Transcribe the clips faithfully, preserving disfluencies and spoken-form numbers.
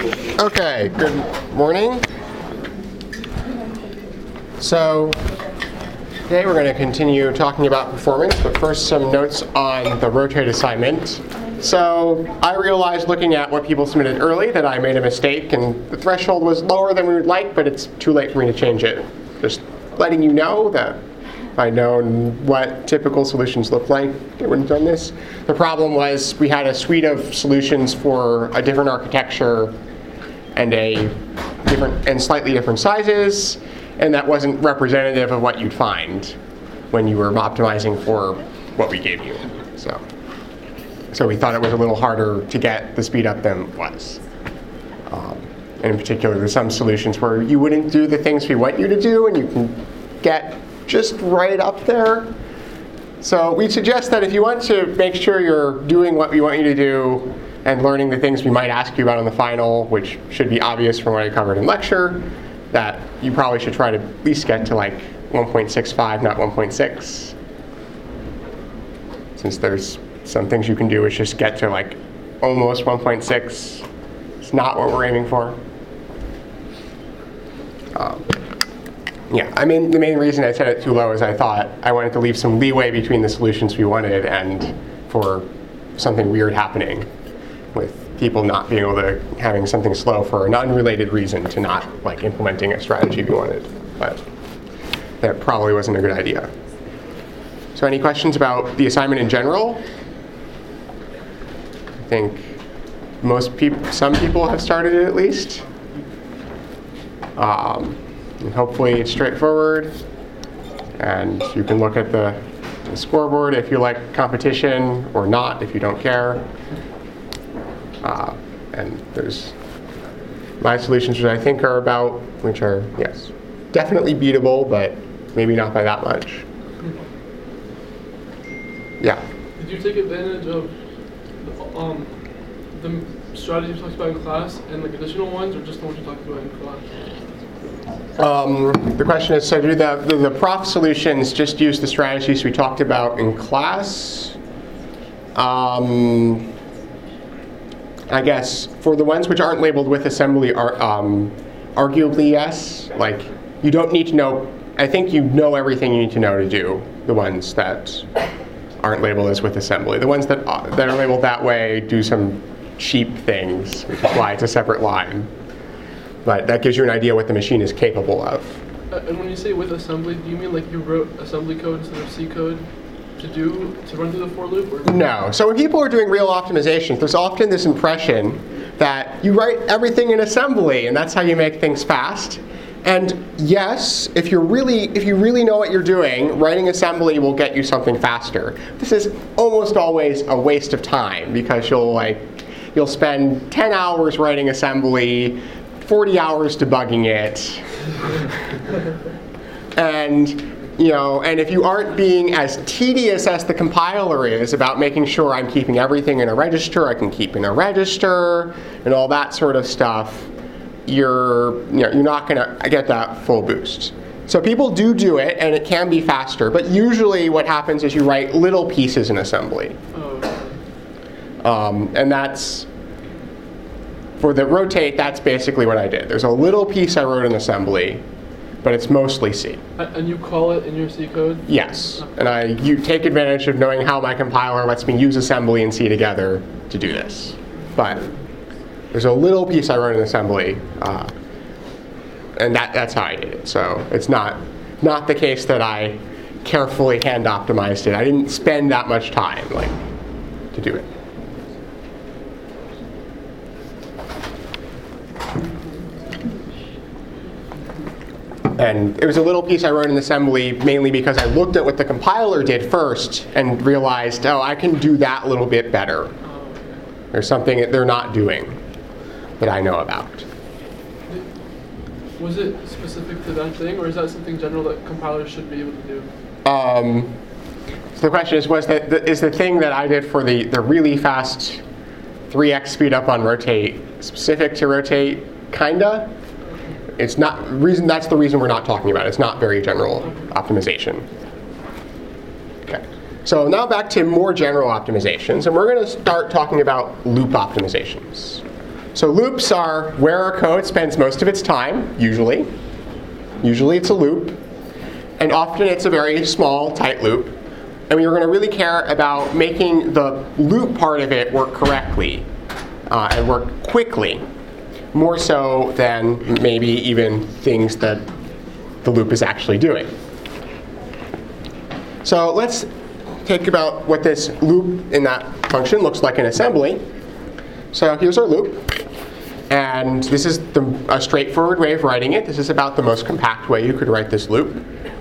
Okay, good morning. So today we're going to continue talking about performance, but first some notes on the rotate assignment. So I realized looking at what people submitted early that I made a mistake and the threshold was lower than we would like, but it's too late for me to change it. Just letting you know that if I'd known what typical solutions look like, I wouldn't have done this. The problem was we had a suite of solutions for a different architecture and a different and slightly different sizes, and that wasn't representative of what you'd find when you were optimizing for what we gave you. So, so we thought it was a little harder to get the speed up than it was. Um, and in particular, there's some solutions where you wouldn't do the things we want you to do, and you can get just right up there. So we suggest that if you want to make sure you're doing what we want you to do and learning the things we might ask you about on the final, which should be obvious from what I covered in lecture, that you probably should try to at least get to like one point six five, not one point six. Since there's some things you can do, is just get to like almost one point six. It's not what we're aiming for. Um, yeah, I mean, the main reason I set it too low is I thought I wanted to leave some leeway between the solutions we wanted and for something weird happening, with people not being able to, having something slow for an unrelated reason to not like implementing a strategy we wanted. But that probably wasn't a good idea. So any questions about the assignment in general? I think most people, some people have started it at least. Um, and hopefully it's straightforward. And you can look at the, the scoreboard if you like competition, or not if you don't care. Uh, and there's my solutions, which I think are about, which are, yes, definitely beatable, but maybe not by that much. Yeah? Did you take advantage of the, um, the strategies you talked about in class and like additional ones, or just the ones you talked about in class? Um, the question is, so do the, the, the prof solutions just use the strategies we talked about in class? Um, I guess for the ones which aren't labeled with assembly, are um, arguably yes. Like, you don't need to know, I think you know everything you need to know to do the ones that aren't labeled as with assembly. The ones that, uh, that are labeled that way do some cheap things, which is why it's a separate line. But that gives you an idea what the machine is capable of. Uh, and when you say with assembly, do you mean like you wrote assembly code instead of C code to do, to run through the for loop? Or? No. So when people are doing real optimizations, there's often this impression that you write everything in assembly and that's how you make things fast. And yes, if you're really, if you really know what you're doing, writing assembly will get you something faster. This is almost always a waste of time, because you'll like, you'll spend ten hours writing assembly, forty hours debugging it, and you know, and if you aren't being as tedious as the compiler is about making sure I'm keeping everything in a register, I can keep in a register, and all that sort of stuff, you're, you know, you're not going to get that full boost. So people do do it, and it can be faster, but usually what happens is you write little pieces in assembly. Oh. Um, and that's, for the rotate, that's basically what I did. There's a little piece I wrote in assembly, but it's mostly C. And you call it in your C code? Yes. And I you take advantage of knowing how my compiler lets me use assembly and C together to do this. But there's a little piece I wrote in assembly, uh, and that, that's how I did it. So it's not, not the case that I carefully hand optimized it. I didn't spend that much time like to do it. And it was a little piece I wrote in assembly mainly because I looked at what the compiler did first and realized, oh, I can do that little bit better. There's something that they're not doing that I know about. Was it specific to that thing, or is that something general that compilers should be able to do? Um, so the question is, was that the, is the thing that I did for the, the really fast three x speed up on rotate specific to rotate? Kinda. It's not reason. That's the reason we're not talking about it. It's not very general optimization. Okay. So now back to more general optimizations, and we're going to start talking about loop optimizations. So loops are where our code spends most of its time, usually. Usually it's a loop. And often it's a very small, tight loop. And we're going to really care about making the loop part of it work correctly uh, and work quickly, more so than maybe even things that the loop is actually doing. So let's think about what this loop in that function looks like in assembly. So here's our loop. And this is the, a straightforward way of writing it. This is about the most compact way you could write this loop.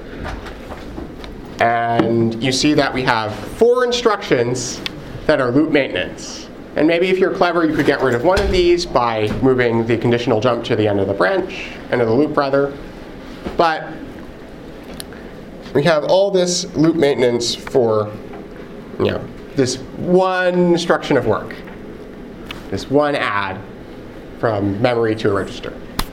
And you see that we have four instructions that are loop maintenance. And maybe if you're clever, you could get rid of one of these by moving the conditional jump to the end of the branch, end of the loop rather. But we have all this loop maintenance for, you know, this one instruction of work, this one add from memory to a register.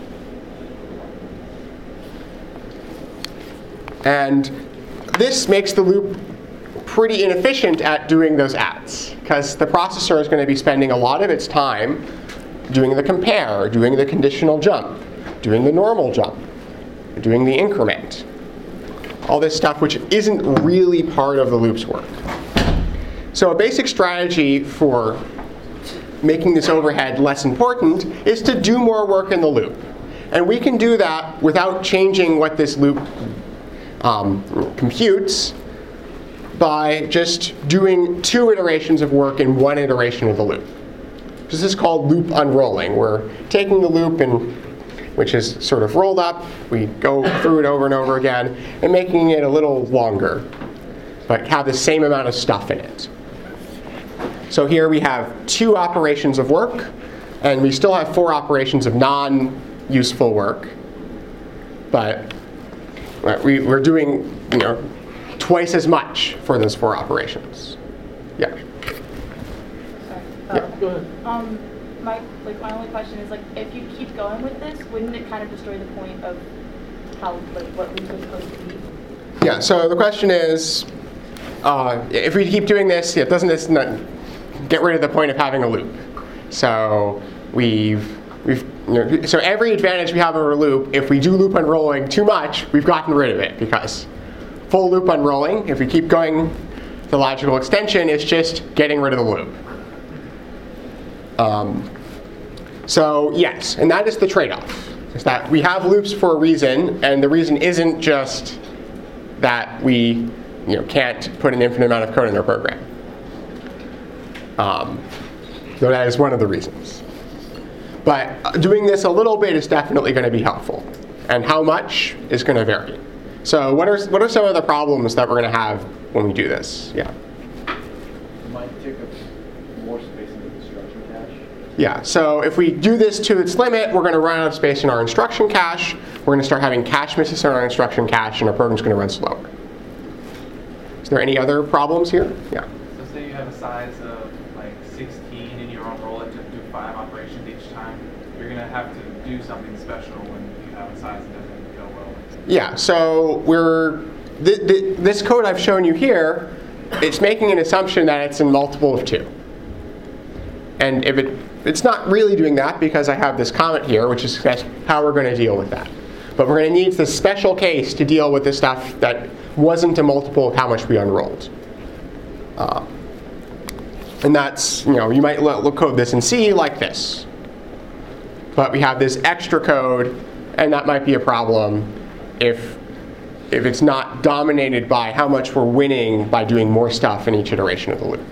And this makes the loop pretty inefficient at doing those adds, because the processor is going to be spending a lot of its time doing the compare, doing the conditional jump, doing the normal jump, doing the increment. All this stuff which isn't really part of the loop's work. So a basic strategy for making this overhead less important is to do more work in the loop. And we can do that without changing what this loop um, computes by just doing two iterations of work in one iteration of the loop. This is called loop unrolling. We're taking the loop, and, which is sort of rolled up, we go through it over and over again, and making it a little longer, but have the same amount of stuff in it. So here we have two operations of work, and we still have four operations of non-useful work. But we, we're doing, you know, twice as much for those four operations. Yeah. Sorry. Yeah, Uh, go ahead. Um, my like my only question is like, if you keep going with this, wouldn't it kind of destroy the point of how like what loop is supposed to be? Yeah. So the question is, uh, if we keep doing this, it doesn't this not get rid of the point of having a loop? So we've we've you know, so every advantage we have over a loop, if we do loop unrolling too much, we've gotten rid of it, because full loop unrolling, if we keep going the logical extension, is just getting rid of the loop. Um, so yes, and that is the trade-off. Is that we have loops for a reason, and the reason isn't just that we you know, can't put an infinite amount of code in our program. Um, so that is one of the reasons. But doing this a little bit is definitely going to be helpful. And how much is going to vary. So what are, what are some of the problems that we're going to have when we do this? Yeah. It might take up more space in the instruction cache. Yeah, so if we do this to its limit, we're going to run out of space in our instruction cache. We're going to start having cache misses in our instruction cache, and our program's going to run slower. Is there any other problems here? Yeah. So say you have a size of like sixteen and you unroll it to do five operations each time, you're going to have to do something special when you have a size that doesn't go well. Yeah, so we're, th th this code I've shown you here, it's making an assumption that it's in multiple of two. And if it, it's not really doing that, because I have this comment here, which is how we're going to deal with that. But we're going to need this special case to deal with the stuff that wasn't a multiple of how much we unrolled. Uh, and that's, you know, you might look code this in C like this. But we have this extra code, and that might be a problem if, if it's not dominated by how much we're winning by doing more stuff in each iteration of the loop.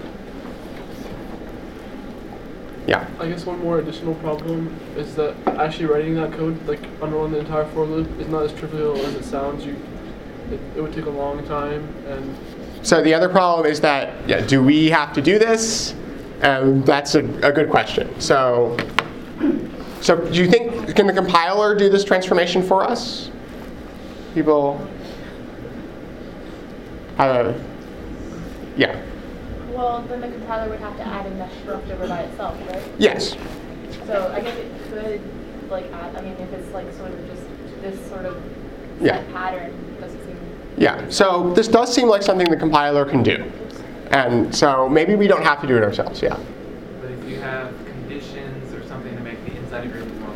Yeah. I guess one more additional problem is that actually writing that code, like unrolling the entire for loop, is not as trivial as it sounds. You, it, it would take a long time, and so the other problem is that, yeah, do we have to do this? Um, that's a, a good question. So, so do you think, can the compiler do this transformation for us? People have a, yeah. Well, then the compiler would have to add in that leftover by itself, right? Yes. So I guess it could like add. I mean, if it's like sort of just this sort of set Yeah. pattern, doesn't seem. Yeah. So this does seem like something the compiler can do, and so maybe we don't have to do it ourselves. Yeah. But if you have conditions or something to make the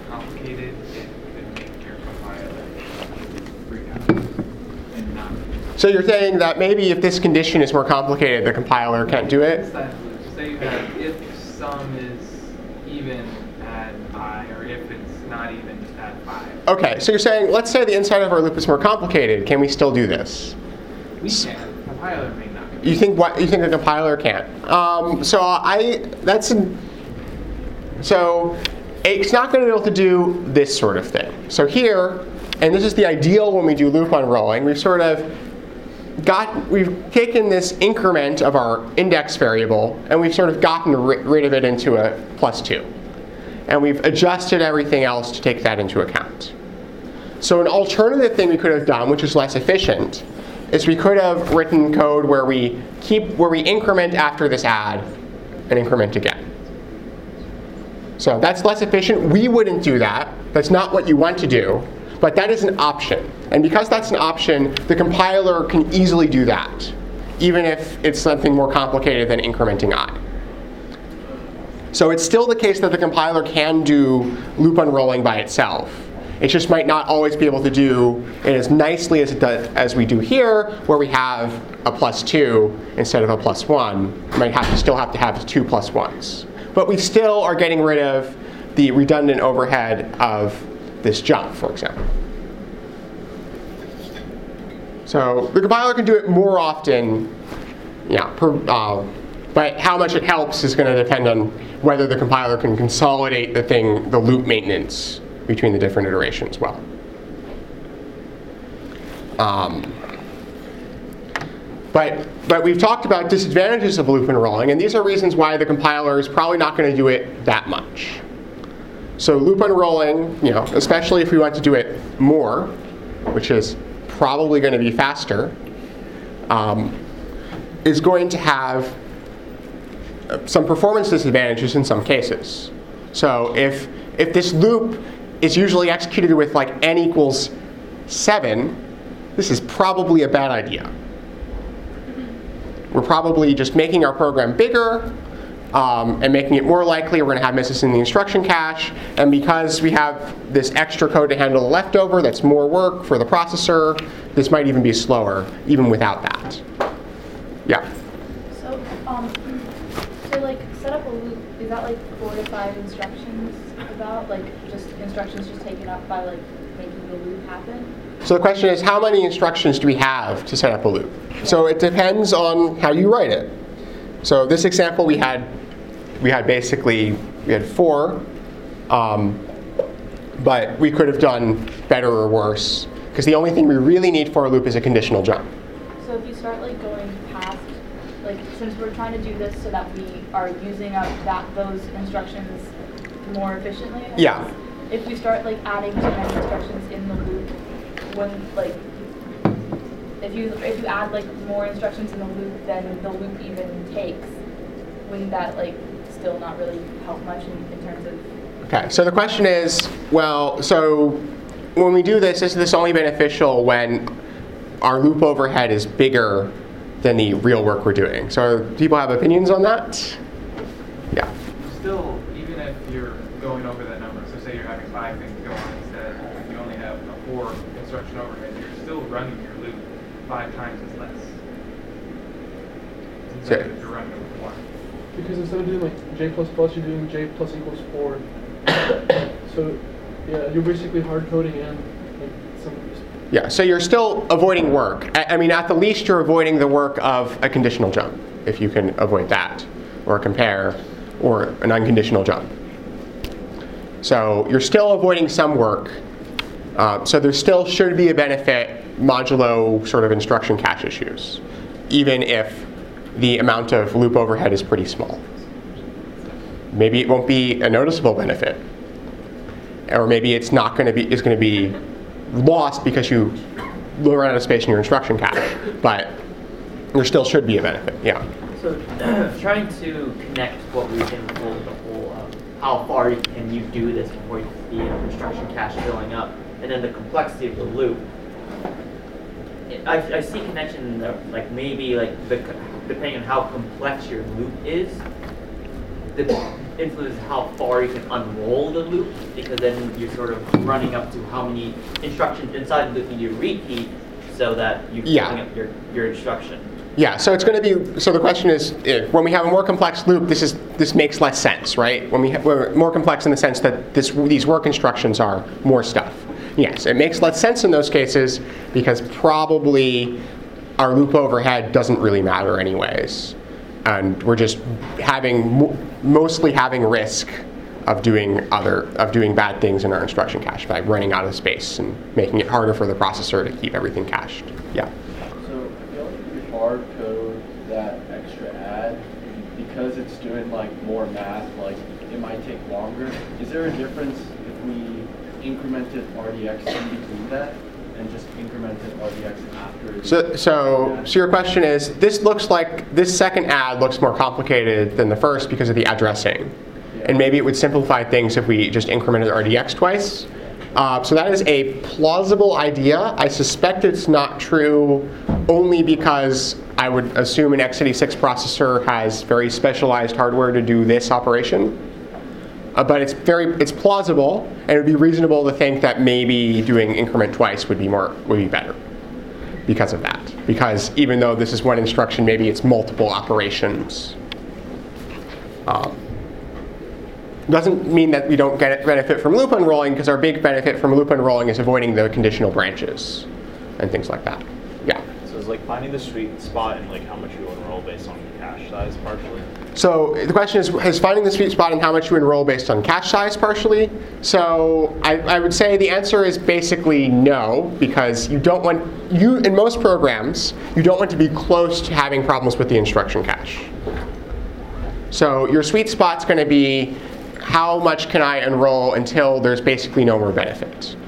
complicated, it could make your compiler freak out and not. So you're saying that maybe if this condition is more complicated, the compiler can't do it? Inside the loop, say you have if sum is even add I, or if it's not even add five. Okay, so you're saying, let's say the inside of our loop is more complicated. Can we still do this? We can. Compiler may not. You think what? You think the compiler can't? Um, so I that's an, so it's not going to be able to do this sort of thing. So here, and this is the ideal when we do loop unrolling. We've sort of got we've taken this increment of our index variable and we've sort of gotten ri rid of it into a plus two, and we've adjusted everything else to take that into account. So an alternative thing we could have done, which is less efficient, is we could have written code where we keep where we increment after this add and increment again. So that's less efficient. We wouldn't do that. That's not what you want to do, but that is an option. And because that's an option, the compiler can easily do that, even if it's something more complicated than incrementing I. So it's still the case that the compiler can do loop unrolling by itself. It just might not always be able to do it as nicely as it does as we do here, where we have a plus two instead of a plus one. We might have to still have to have two plus ones. But we still are getting rid of the redundant overhead of this jump, for example. So the compiler can do it more often, yeah, per, uh, but how much it helps is going to depend on whether the compiler can consolidate the thing, the loop maintenance between the different iterations well. Um, but, but we've talked about disadvantages of loop unrolling, and these are reasons why the compiler is probably not going to do it that much. So loop unrolling, you know, especially if we want to do it more, which is probably going to be faster, um, is going to have some performance disadvantages in some cases. So if, if this loop is usually executed with like n equals seven, this is probably a bad idea. We're probably just making our program bigger um, and making it more likely we're going to have misses in the instruction cache. And because we have this extra code to handle the leftover, that's more work for the processor, this might even be slower, even without that. Yeah? So, um, to like set up a loop, is that like four to five instructions about? Like just instructions just taken up by like making the loop happen? So the question is, how many instructions do we have to set up a loop? So it depends on how you write it. So this example we had, we had basically, we had four, um, but we could have done better or worse, because the only thing we really need for a loop is a conditional jump. So if you start like going past, like since we're trying to do this so that we are using up that those instructions more efficiently, I Yeah. guess, if we start like adding too many instructions in the loop, when like if you if you add like more instructions in the loop than the loop even takes, wouldn't that like still not really help much in, in terms of? Okay, so the question is, well, so when we do this, is this only beneficial when our loop overhead is bigger than the real work we're doing? So do people have opinions on that? Yeah. Still, even if you're going over that number, so say you're having five things go on instead, and you only have a four instruction overhead, you're still running your loop five times as less. Instead So- of you're running it with one. Because instead of doing like j plus plus, you're doing j plus equals four. So yeah, you're basically hard coding and like some of these. Yeah, so you're still avoiding work. I, I mean, at the least, you're avoiding the work of a conditional jump, if you can avoid that, or a compare, or an unconditional jump. So you're still avoiding some work. Uh, so there still should be a benefit modulo sort of instruction cache issues, even if the amount of loop overhead is pretty small. Maybe it won't be a noticeable benefit, or maybe it's not going to be is going to be lost because you run out of space in your instruction cache. But there still should be a benefit. Yeah. So trying to connect what we can pull the whole, um, how far can you do this before the instruction cache filling up, and then the complexity of the loop. I, I see connection in the, like maybe like the, depending on how complex your loop is, the influences how far you can unroll the loop, because then you're sort of running up to how many instructions inside the loop you need to repeat so that you're Yeah. filling up your, your instruction. Yeah, so it's going to be, so the question is, eh, when we have a more complex loop, this is this makes less sense, right? When we ha- we're more complex in the sense that this these work instructions are more stuff. Yes, it makes less sense in those cases because probably our loop overhead doesn't really matter anyways. And we're just having, mo- mostly having risk of doing other, of doing bad things in our instruction cache by running out of space and making it harder for the processor to keep everything cached. Yeah. So I feel like if you hard code that extra add, because it's doing like more math, like it might take longer. Is there a difference if we incremented R D X in between that and just incremented R D X after? the- So, so, so your question is, this looks like, this second add looks more complicated than the first because of the addressing. And maybe it would simplify things if we just incremented R D X twice. Uh, so that is a plausible idea. I suspect it's not true only because I would assume an x eighty-six processor has very specialized hardware to do this operation. Uh, but it's very, it's plausible, and it would be reasonable to think that maybe doing increment twice would be more, would be better because of that. Because even though this is one instruction, maybe it's multiple operations. Um, doesn't mean that we don't get benefit from loop unrolling, because our big benefit from loop unrolling is avoiding the conditional branches and things like that. Yeah. So it's like finding the sweet spot and like how much you enroll based on cache size partially. So the question is, is finding the sweet spot and how much you enroll based on cache size partially? So I, I would say the answer is basically no, because you don't want, you in most programs, you don't want to be close to having problems with the instruction cache. So your sweet spot's going to be how much can I enroll until there's basically no more benefit.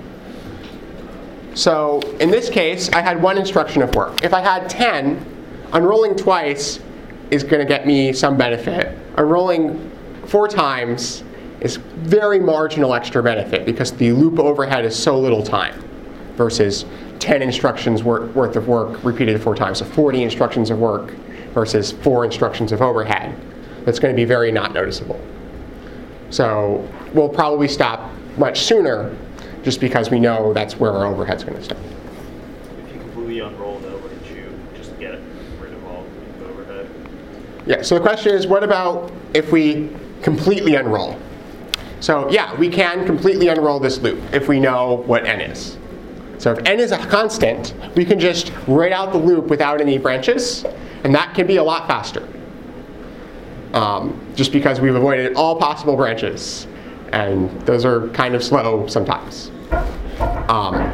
So in this case, I had one instruction of work. If I had ten, unrolling twice is going to get me some benefit. Unrolling four times is very marginal extra benefit because the loop overhead is so little time versus ten instructions wor- worth of work repeated four times. So forty instructions of work versus four instructions of overhead. That's going to be very not noticeable. So we'll probably stop much sooner just because we know that's where our overhead's going to stop. If you completely unroll though, wouldn't you just get rid of all the overhead? Yeah, so the question is, what about if we completely unroll? So yeah, we can completely unroll this loop if we know what n is. So if n is a constant, we can just write out the loop without any branches, and that can be a lot faster. Um, just because we've avoided all possible branches, and those are kind of slow sometimes. Um,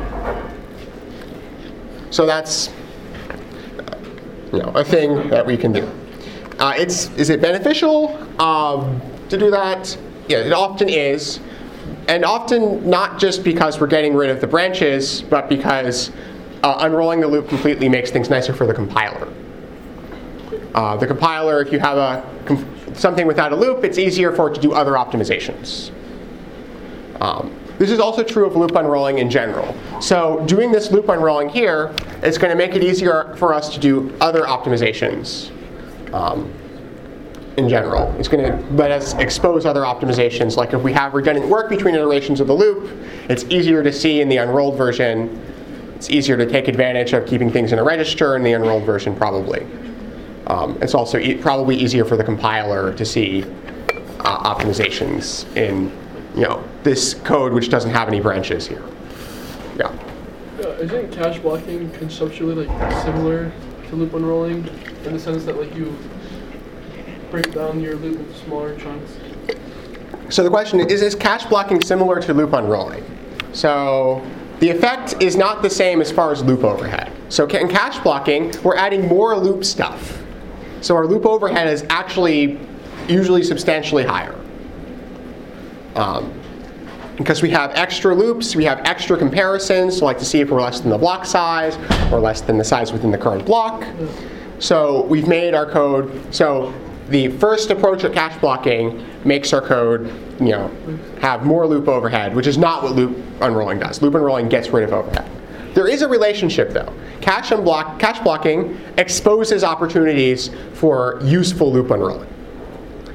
so that's you know, a thing that we can do. Uh, it's is it beneficial um, to do that? Yeah, it often is, and often not just because we're getting rid of the branches, but because uh, unrolling the loop completely makes things nicer for the compiler. Uh, the compiler, if you have a something without a loop, it's easier for it to do other optimizations. Um, this is also true of loop unrolling in general. So doing this loop unrolling here is going to make it easier for us to do other optimizations um, in general. It's going to let us expose other optimizations. Like if we have redundant work between iterations of the loop, it's easier to see in the unrolled version. It's easier to take advantage of keeping things in a register in the unrolled version probably. Um, it's also e- probably easier for the compiler to see uh, optimizations in, you know, this code which doesn't have any branches here. Yeah. Yeah, isn't cache blocking conceptually like similar to loop unrolling in the sense that like you break down your loop into smaller chunks? So the question is, is cache blocking similar to loop unrolling? So the effect is not the same as far as loop overhead. So in cache blocking, we're adding more loop stuff. So our loop overhead is actually usually substantially higher. Um, because we have extra loops, we have extra comparisons, so like to see if we're less than the block size or less than the size within the current block. So we've made our code, so the first approach at cache blocking makes our code, you know, have more loop overhead, which is not what loop unrolling does. Loop unrolling gets rid of overhead. There is a relationship though. Cache unblock, cache blocking exposes opportunities for useful loop unrolling.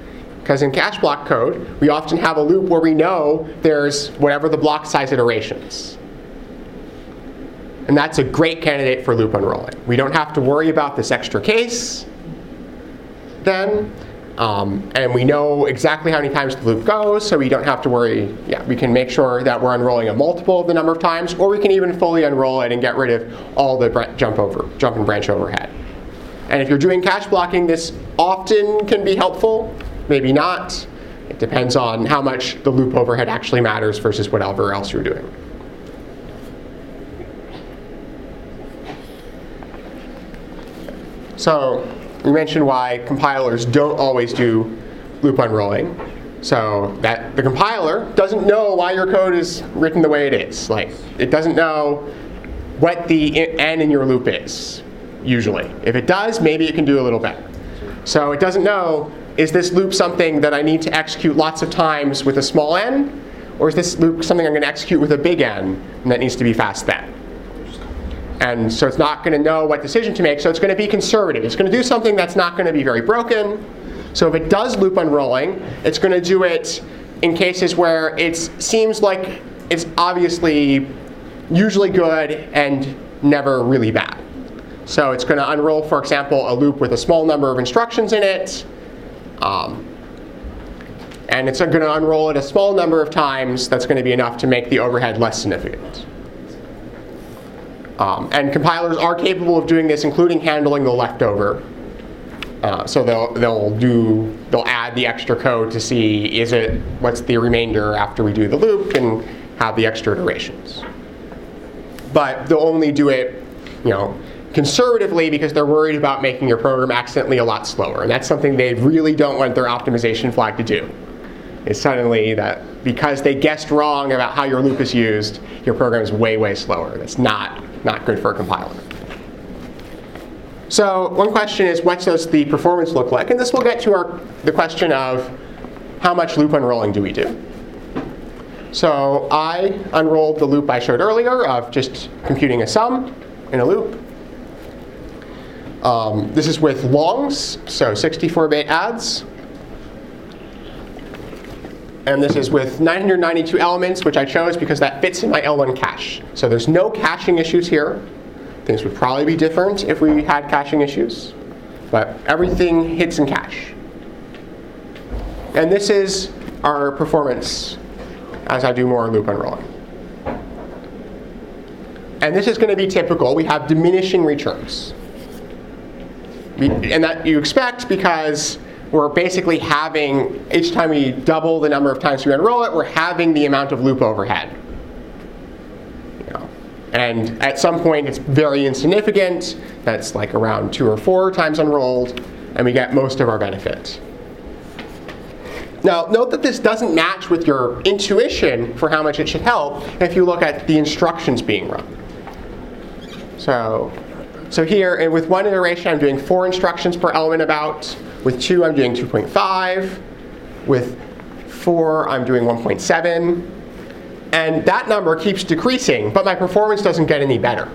Because in cache block code, we often have a loop where we know there's whatever the block size iterations. And that's a great candidate for loop unrolling. We don't have to worry about this extra case then. Um, and we know exactly how many times the loop goes, so we don't have to worry. Yeah, we can make sure that we're unrolling a multiple of the number of times, or we can even fully unroll it and get rid of all the br- jump over, jump and branch overhead. And if you're doing cache blocking, this often can be helpful, maybe not. It depends on how much the loop overhead actually matters versus whatever else you're doing. So we mentioned why compilers don't always do loop unrolling. So that the compiler doesn't know why your code is written the way it is. Like, it doesn't know what the n in your loop is, usually. If it does, maybe it can do a little better. So it doesn't know, is this loop something that I need to execute lots of times with a small n? Or is this loop something I'm going to execute with a big N and that needs to be fast then? And so it's not going to know what decision to make, so it's going to be conservative. It's going to do something that's not going to be very broken. So if it does loop unrolling, it's going to do it in cases where it seems like it's obviously usually good and never really bad. So it's going to unroll, for example, a loop with a small number of instructions in it. Um, and it's going to unroll it a small number of times that's going to be enough to make the overhead less significant. Um, and compilers are capable of doing this, including handling the leftover. Uh, so they'll they'll do they'll add the extra code to see is it what's the remainder after we do the loop and have the extra iterations. But they'll only do it, you know, conservatively because they're worried about making your program accidentally a lot slower, and that's something they really don't want their optimization flag to do. Is suddenly that because they guessed wrong about how your loop is used, your program is way way slower. That's not. Not good for a compiler. So one question is, what does the performance look like? And this will get to our, the question of how much loop unrolling do we do? So I unrolled the loop I showed earlier of just computing a sum in a loop. Um, this is with longs, so sixty-four bit adds. And this is with nine hundred ninety-two elements, which I chose because that fits in my L one cache. So there's no caching issues here. Things would probably be different if we had caching issues. But everything hits in cache. And this is our performance as I do more loop unrolling. And this is going to be typical. We have diminishing returns. And that you expect because we're basically having, each time we double the number of times we unroll it, we're having the amount of loop overhead. You know, and at some point it's very insignificant. That's like around two or four times unrolled, and we get most of our benefit. Now, note that this doesn't match with your intuition for how much it should help if you look at the instructions being run. So, so here, and with one iteration, I'm doing four instructions per element about. With two, I'm doing two point five. With four, I'm doing one point seven. And that number keeps decreasing, but my performance doesn't get any better.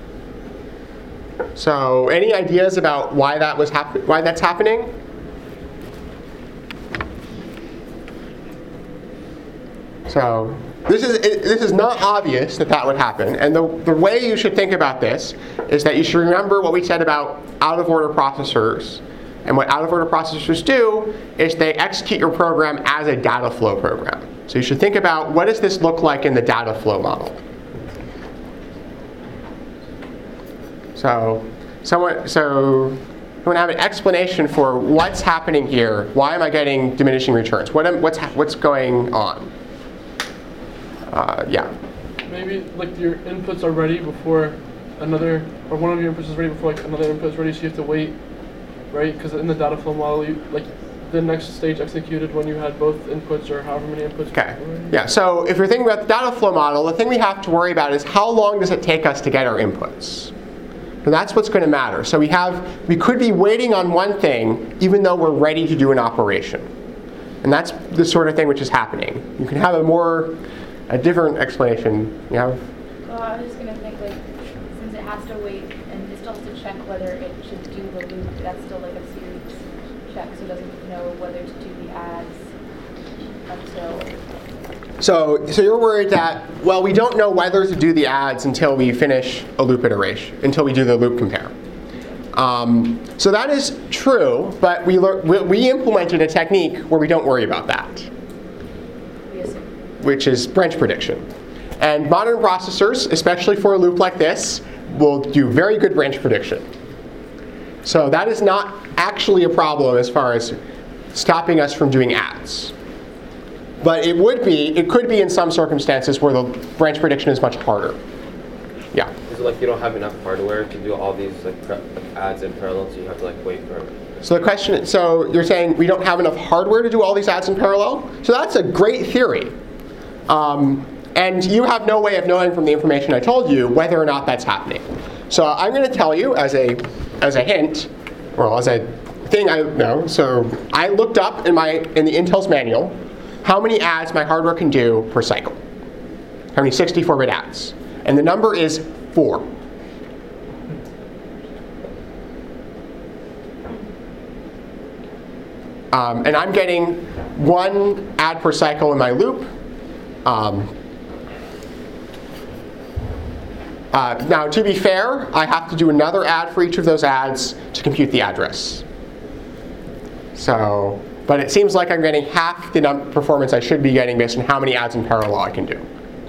So, any ideas about why that was hap- why that's happening? So, this is it, this is not obvious that that would happen. And the the way you should think about this is that you should remember what we said about out-of-order processors. And what out-of-order processors do is they execute your program as a data flow program. So you should think about, what does this look like in the data flow model? So someone, so you want to have an explanation for what's happening here. Why am I getting diminishing returns? What am, what's what's going on? Uh, yeah. Maybe like your inputs are ready before another, or one of your inputs is ready before like another input is ready, so you have to wait. Right, because in the data flow model, you, like the next stage executed when you had both inputs or however many inputs. Okay. Yeah. So if you're thinking about the data flow model, the thing we have to worry about is how long does it take us to get our inputs. And that's what's going to matter. So we have, we could be waiting on one thing even though we're ready to do an operation, and that's the sort of thing which is happening. You can have a more, a different explanation. You have. Well, I was just going to think like, since it has to wait and it still has to check whether it should do the loop, that's still like a series check, so it doesn't know whether to do the adds until. So, so you're worried that, well, we don't know whether to do the adds until we finish a loop iteration, until we do the loop compare. Um, so that is true, but we, lear- we, we implemented a technique where we don't worry about that, which is branch prediction. And modern processors, especially for a loop like this, will do very good branch prediction. So that is not actually a problem as far as stopping us from doing adds. But it would be, it could be in some circumstances where the branch prediction is much harder. Yeah. Is it like you don't have enough hardware to do all these like, pre- like adds in parallel, so you have to like wait for? So the question, so you're saying we don't have enough hardware to do all these adds in parallel? So that's a great theory. Um, and you have no way of knowing from the information I told you whether or not that's happening. So I'm going to tell you as a, as a hint, or as a thing I know. So I looked up in my in the Intel's manual how many adds my hardware can do per cycle. How many sixty-four bit adds. And the number is four. Um, and I'm getting one add per cycle in my loop. Um, uh, now, to be fair, I have to do another add for each of those adds to compute the address. So, but it seems like I'm getting half the num- performance I should be getting based on how many adds in parallel I can do.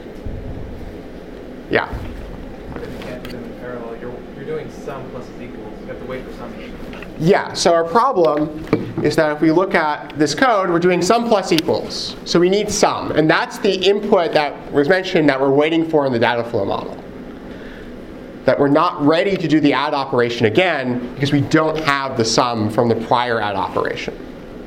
Yeah. If you can't do them in parallel, you're, you're doing sum plus equals. You have to wait for summation. Yeah, so our problem is that if we look at this code, we're doing sum plus equals. So we need sum. And that's the input that was mentioned that we're waiting for in the data flow model. That we're not ready to do the add operation again because we don't have the sum from the prior add operation.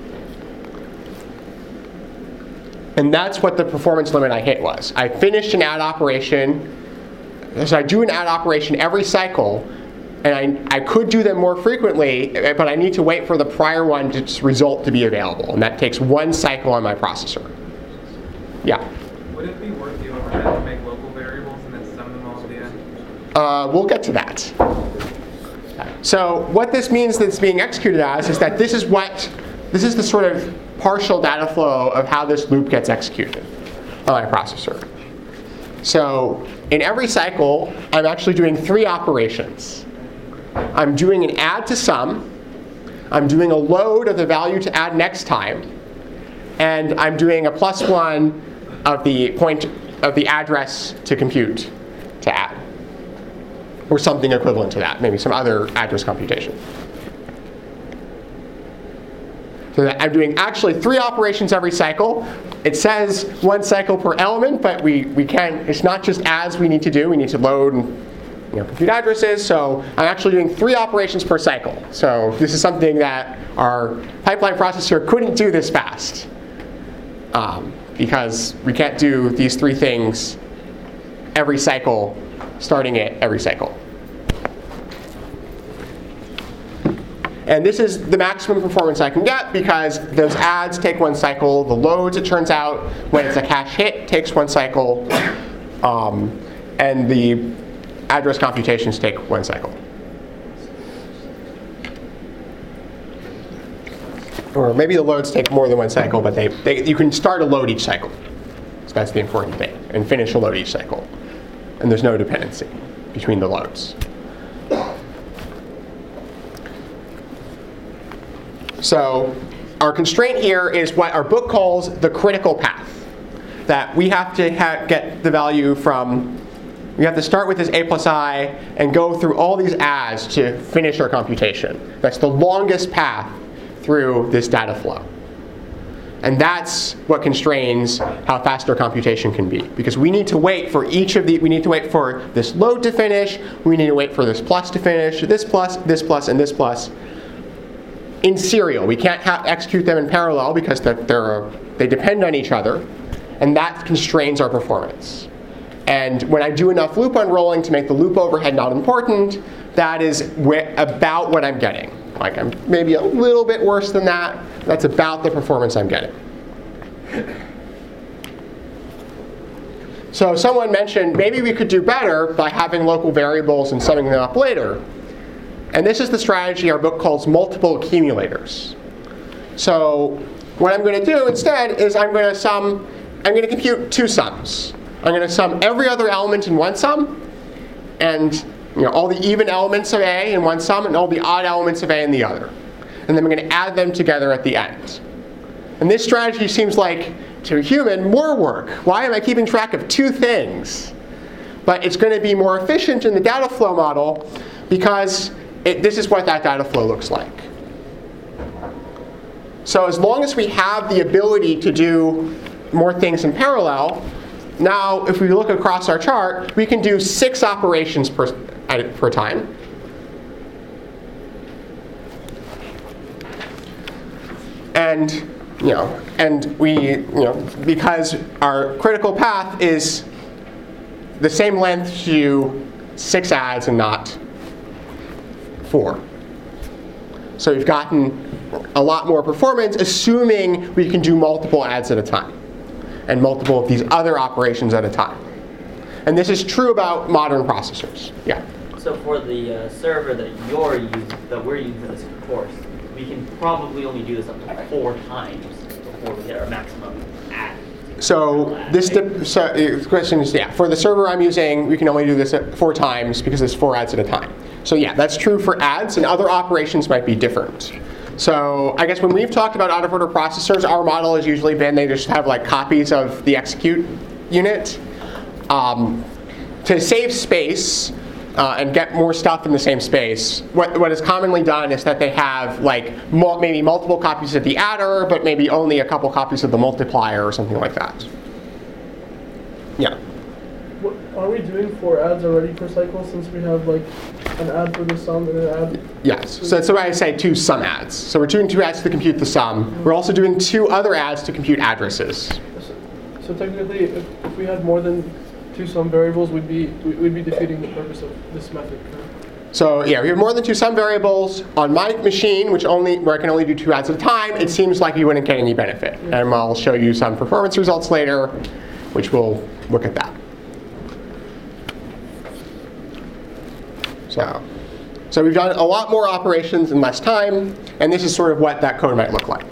And that's what the performance limit I hit was. I finished an add operation. So I do an add operation every cycle. And I, I could do them more frequently, but I need to wait for the prior one to result to be available. And that takes one cycle on my processor. Yeah? Would it be worth the overhead to make local variables and then sum them all at the end? Uh, we'll get to that. So what this means that's being executed as is that this is what, this is the sort of partial data flow of how this loop gets executed on my processor. So in every cycle, I'm actually doing three operations. I'm doing an add to sum, I'm doing a load of the value to add next time, and I'm doing a plus one of the point of the address to compute to add, or something equivalent to that, maybe some other address computation. So that I'm doing actually three operations every cycle. It says one cycle per element, but we, we can't, it's not just adds we need to do, we need to load and you know, compute addresses, so I'm actually doing three operations per cycle. So this is something that our pipeline processor couldn't do this fast um, because we can't do these three things every cycle, starting it every cycle. And this is the maximum performance I can get because those adds take one cycle. The loads, it turns out, when it's a cache hit, takes one cycle. Um, and the address computations take one cycle. Or maybe the loads take more than one cycle, but they, they you can start a load each cycle. So that's the important thing. And finish a load each cycle. And there's no dependency between the loads. So our constraint here is what our book calls the critical path. That we have to ha- get the value from, we have to start with this a plus I and go through all these adds to finish our computation. That's the longest path through this data flow. And that's what constrains how fast our computation can be. Because we need to wait for each of the, we need to wait for this load to finish, we need to wait for this plus to finish, this plus, this plus, and this plus. In serial. We can't ha- execute them in parallel because they're, they're, they depend on each other, and that constrains our performance. And when I do enough loop unrolling to make the loop overhead not important, that is wh- about what I'm getting. Like I'm maybe a little bit worse than that. That's about the performance I'm getting. So someone mentioned maybe we could do better by having local variables and summing them up later. And this is the strategy our book calls multiple accumulators. So what I'm going to do instead is I'm going to sum, I'm going to compute two sums. I'm going to sum every other element in one sum, and you know, all the even elements of A in one sum, and all the odd elements of A in the other. And then I'm going to add them together at the end. And this strategy seems like, to a human, more work. Why am I keeping track of two things? But it's going to be more efficient in the data flow model because it, this is what that data flow looks like. So as long as we have the ability to do more things in parallel, now if we look across our chart, we can do six operations per, at, per time. And you know, and we, you know, because our critical path is the same length to do six adds and not four. So we've gotten a lot more performance, assuming we can do multiple adds at a time and multiple of these other operations at a time. And this is true about modern processors. Yeah. So for the uh, server that you're using, that we're using for this course, we can probably only do this up to four times before we hit our maximum add. So this dip, so the question is, yeah, for the server I'm using, we can only do this at four times because it's four adds at a time. So yeah, that's true for adds, and other operations might be different. So I guess when we've talked about out-of-order processors, our model has usually been they just have like copies of the execute unit. Um, to save space uh, and get more stuff in the same space, what, what is commonly done is that they have like mul maybe multiple copies of the adder, but maybe only a couple copies of the multiplier or something like that. Yeah. What, are we doing four adds already per cycle since we have like an add for the sum and an add? Yes. So that's why I say two sum adds. So we're doing two adds to compute the sum. Mm-hmm. We're also doing two other adds to compute addresses. So, so technically, if, if we had more than two sum variables, we'd be we'd be defeating the purpose of this method. Correct? So yeah, we have more than two sum variables on my machine, which only where I can only do two adds at a time. It seems like you wouldn't get any benefit, yeah. And I'll show you some performance results later, which will look at that. So, so we've done a lot more operations in less time, and this is sort of what that code might look like.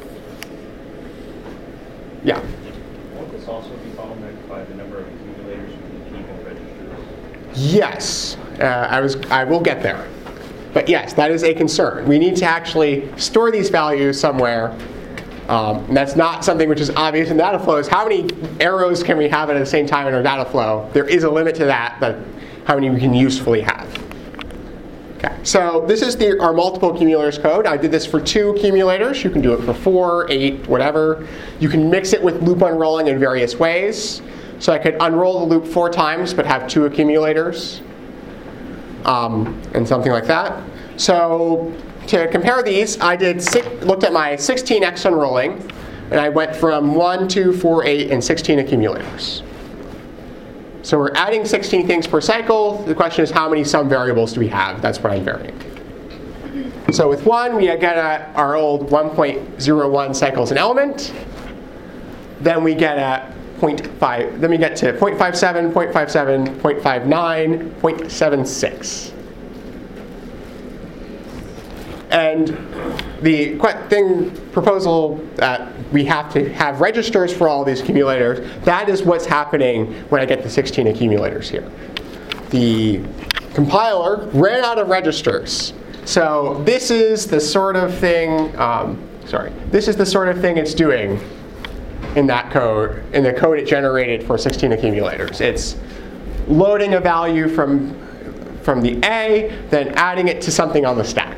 Yeah. Won't this also be bottlenecked by the number of accumulators you can keep in registers? Yes, uh, I was. I will get there. But yes, that is a concern. We need to actually store these values somewhere. Um, and that's not something which is obvious in data flows. How many arrows can we have at the same time in our data flow? There is a limit to that, but how many we can usefully have. Okay, so this is the, our multiple accumulators code. I did this for two accumulators. You can do it for four, eight, whatever. You can mix it with loop unrolling in various ways. So I could unroll the loop four times, but have two accumulators, um, and something like that. So to compare these, I did six, looked at my sixteen x unrolling, and I went from one, two, four, eight, and sixteen accumulators. So we're adding sixteen things per cycle. The question is, how many sum variables do we have? That's what I'm varying. So with one, we get a, our old one point zero one cycles an element. Then we get a zero point five. Then we get to zero point five seven, zero point five seven, zero point five nine, zero point seven six. And the thing proposal that we have to have registers for all these accumulators, that is what's happening when I get the sixteen accumulators here. The compiler ran out of registers. So this is the sort of thing, um, sorry, this is the sort of thing it's doing in that code, in the code it generated for sixteen accumulators. It's loading a value from, from the A, then adding it to something on the stack.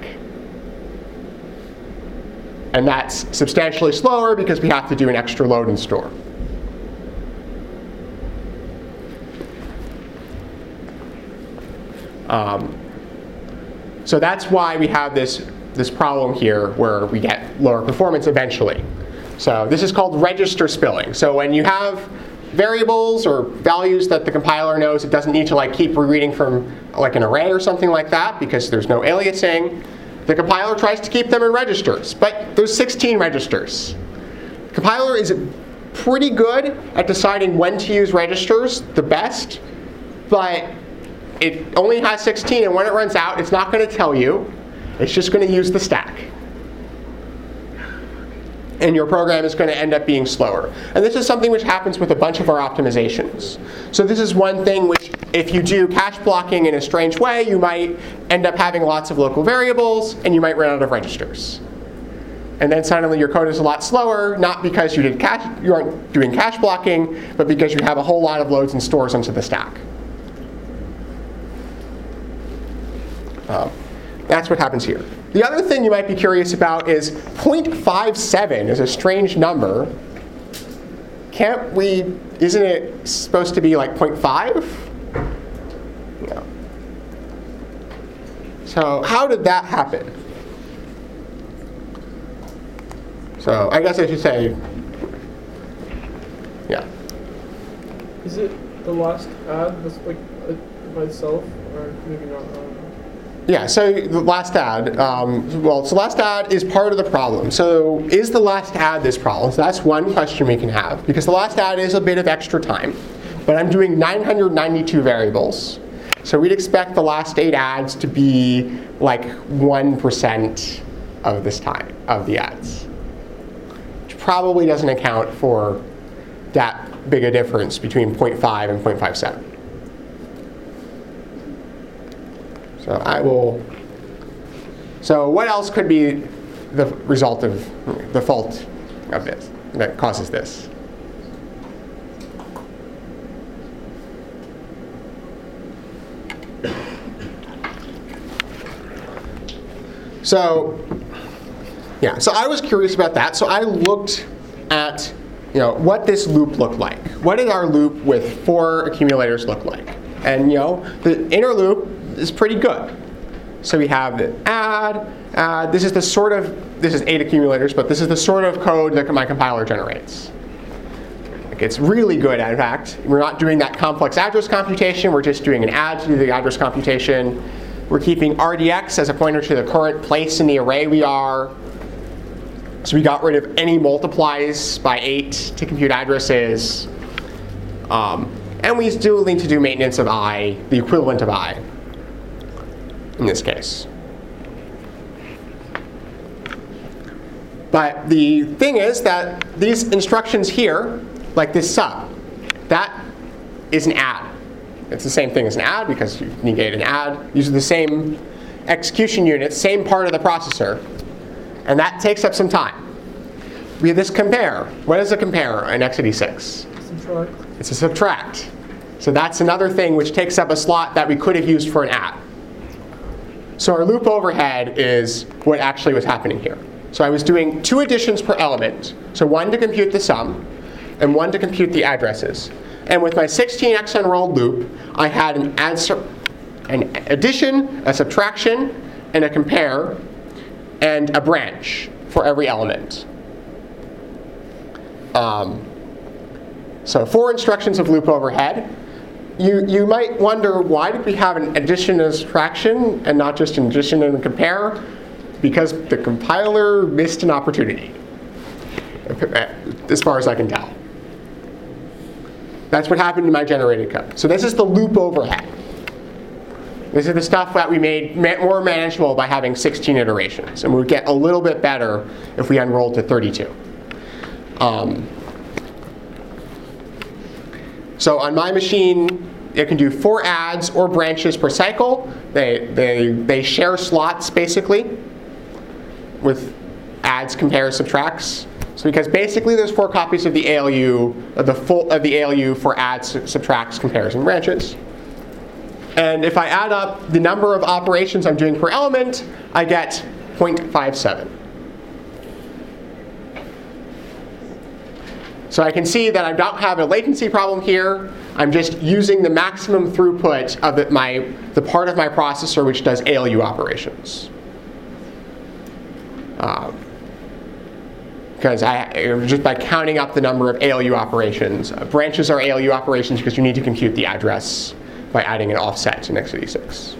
And that's substantially slower because we have to do an extra load and store. Um, so that's why we have this, this problem here where we get lower performance eventually. So this is called register spilling. So when you have variables or values that the compiler knows, it doesn't need to like keep rereading from like an array or something like that because there's no aliasing. The compiler tries to keep them in registers, but there's sixteen registers. The compiler is pretty good at deciding when to use registers the best, but it only has sixteen, and when it runs out, it's not going to tell you. It's just going to use the stack. and your program is going to end up being slower. And this is something which happens with a bunch of our optimizations. So this is one thing which, if you do cache blocking in a strange way, you might end up having lots of local variables, and you might run out of registers. And then suddenly your code is a lot slower, not because you did cache, you aren't doing cache blocking, but because you have a whole lot of loads and stores onto the stack. Um, that's what happens here. The other thing you might be curious about is zero point five seven is a strange number. Can't we, isn't it supposed to be like zero point five? No. So how did that happen? So I guess I should say, yeah. Is it the last add that's like uh, by itself, or maybe not? Um, Yeah, so the last add, um, well, so last add is part of the problem. So is the last add this problem? So that's one question we can have, because the last add is a bit of extra time. But I'm doing nine hundred ninety-two variables. So we'd expect the last eight adds to be like one percent of this time, of the adds. Which probably doesn't account for that big a difference between zero point five and zero point five seven. So I will, so what else could be the result of the fault of this, that causes this? So, yeah, so I was curious about that. So I looked at, you know, what this loop looked like. What did our loop with four accumulators look like? And, you know, the inner loop is pretty good. So we have the add, add. This is the sort of, this is eight accumulators, but this is the sort of code that my compiler generates. Like, it's really good, in fact. We're not doing that complex address computation. We're just doing an add to do the address computation. We're keeping R D X as a pointer to the current place in the array we are. So we got rid of any multiplies by eight to compute addresses. Um, and we still need to do maintenance of I, the equivalent of I, in this case. But the thing is that these instructions here, like this sub, that is an add. It's the same thing as an add because you negate an add. These are the same execution units, same part of the processor. And that takes up some time. We have this compare. What is a compare in x eighty-six? Subtract. It's a subtract. So that's another thing which takes up a slot that we could have used for an add. So our loop overhead is what actually was happening here. So I was doing two additions per element. So one to compute the sum, and one to compute the addresses. And with my sixteen x unrolled loop, I had an, add an addition, a subtraction, and a compare, and a branch for every element. Um, so four instructions of loop overhead. You, you might wonder, why did we have an addition and a subtraction and not just an addition and a compare? Because the compiler missed an opportunity, as far as I can tell. That's what happened in my generated code. So this is the loop overhead. This is the stuff that we made more manageable by having sixteen iterations. And we would get a little bit better if we unrolled to thirty-two. Um, so on my machine, it can do four adds or branches per cycle. They, they, they share slots, basically, with adds, compares, subtracts. So because basically there's four copies of the A L U, of the full of the A L U for adds, subtracts, compares, and branches. And if I add up the number of operations I'm doing per element, I get zero point five seven. So I can see that I don't have a latency problem here. I'm just using the maximum throughput of the, my, the part of my processor which does A L U operations. Uh, because I, just by counting up the number of A L U operations. Uh, branches are A L U operations because you need to compute the address by adding an offset to x eighty-six.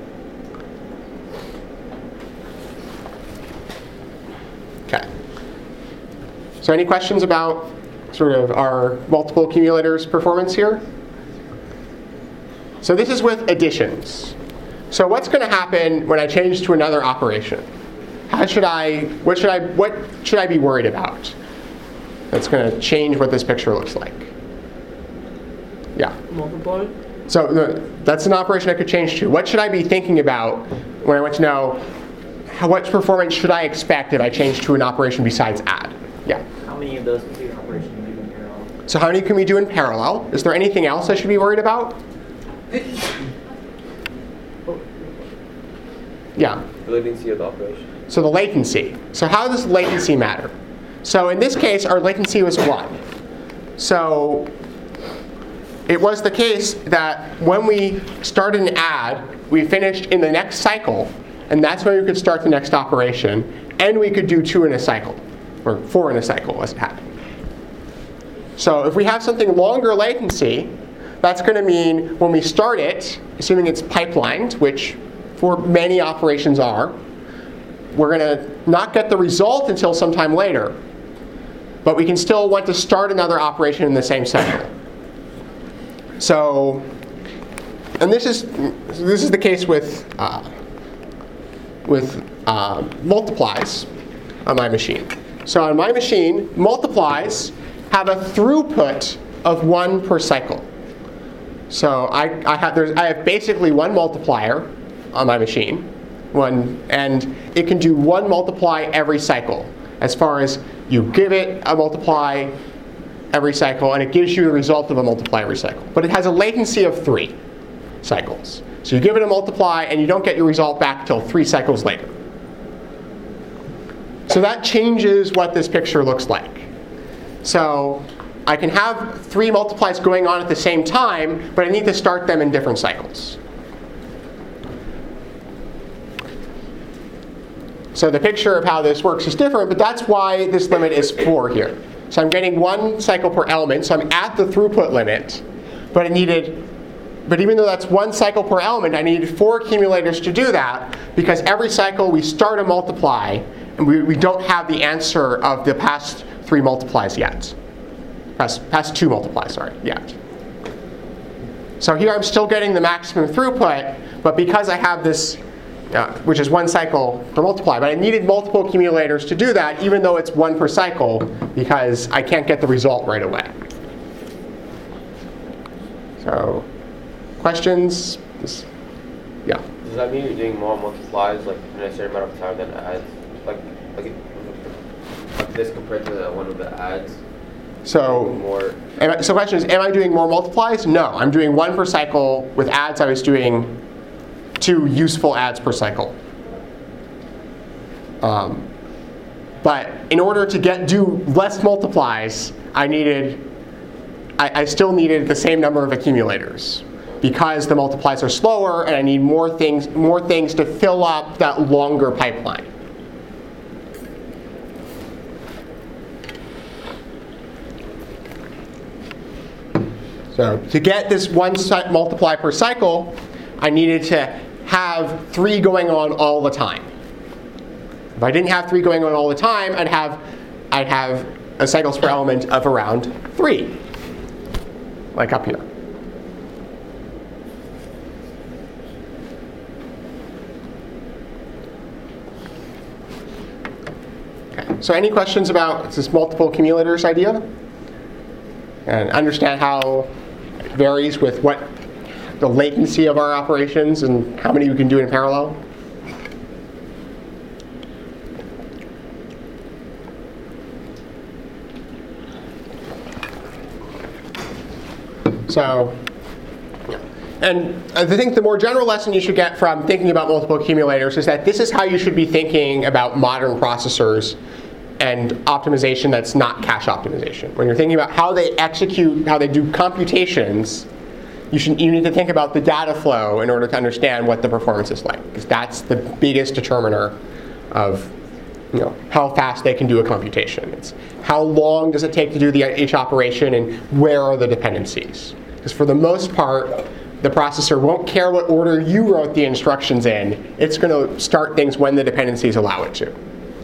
Okay. So any questions about sort of our multiple accumulators performance here? So this is with additions. So what's going to happen when I change to another operation? how should I, what should I, what should I be worried about? That's going to change what this picture looks like. Yeah. Multiply? So the, that's an operation I could change to. What should I be thinking about when I want to know how, what performance should I expect if I change to an operation besides add? Yeah. How many of those two operations can we do in parallel? So how many can we do in parallel? Is there anything else I should be worried about? Yeah. The latency of the operation. So the latency. So how does latency matter? So in this case, our latency was one. So it was the case that when we started an add, we finished in the next cycle, and that's when we could start the next operation, and we could do two in a cycle, or four in a cycle as it happened. So if we have something longer latency, that's going to mean when we start it, assuming it's pipelined, which for many operations are, we're going to not get the result until sometime later. But we can still want to start another operation in the same cycle. So, and this is this is the case with uh, with uh, multiplies on my machine. So on my machine, multiplies have a throughput of one per cycle. So I, I have there's I have basically one multiplier on my machine, one, and it can do one multiply every cycle. As far as you give it a multiply every cycle, and it gives you the result of a multiply every cycle. But it has a latency of three cycles. So you give it a multiply, and you don't get your result back till three cycles later. So that changes what this picture looks like. So I can have three multiplies going on at the same time, but I need to start them in different cycles. So the picture of how this works is different, but that's why this limit is four here. So I'm getting one cycle per element, so I'm at the throughput limit, but it needed, but even though that's one cycle per element, I needed four accumulators to do that, because every cycle we start a multiply, and we, we don't have the answer of the past three multiplies yet. Past, past two multiplies, sorry, yet. So here I'm still getting the maximum throughput, but because I have this, Uh, which is one cycle per multiply. But I needed multiple accumulators to do that, even though it's one per cycle, because I can't get the result right away. So, questions? This, yeah. Does that mean you're doing more multiplies like in a certain amount of time than adds? Like, like, like this compared to the one of the adds? So, more. Am I, so the question is, am I doing more multiplies? No, I'm doing one per cycle. With adds, I was doing two useful adds per cycle. Um, but in order to get do less multiplies, I needed, I, I still needed the same number of accumulators, because the multiplies are slower, and I need more things, more things to fill up that longer pipeline. So to get this one multiply per cycle, I needed to have three going on all the time. If I didn't have three going on all the time, I'd have, I'd have a cycles per element of around three, like up here. Okay. So any questions about this multiple accumulators idea? And understand how it varies with what the latency of our operations and how many we can do in parallel? So, and I think the more general lesson you should get from thinking about multiple accumulators is that this is how you should be thinking about modern processors and optimization that's not cache optimization. When you're thinking about how they execute, how they do computations, You, should, you need to think about the data flow in order to understand what the performance is like, because that's the biggest determiner of you know, how fast they can do a computation. It's how long does it take to do the, each operation, and where are the dependencies. Because for the most part, the processor won't care what order you wrote the instructions in. It's going to start things when the dependencies allow it to.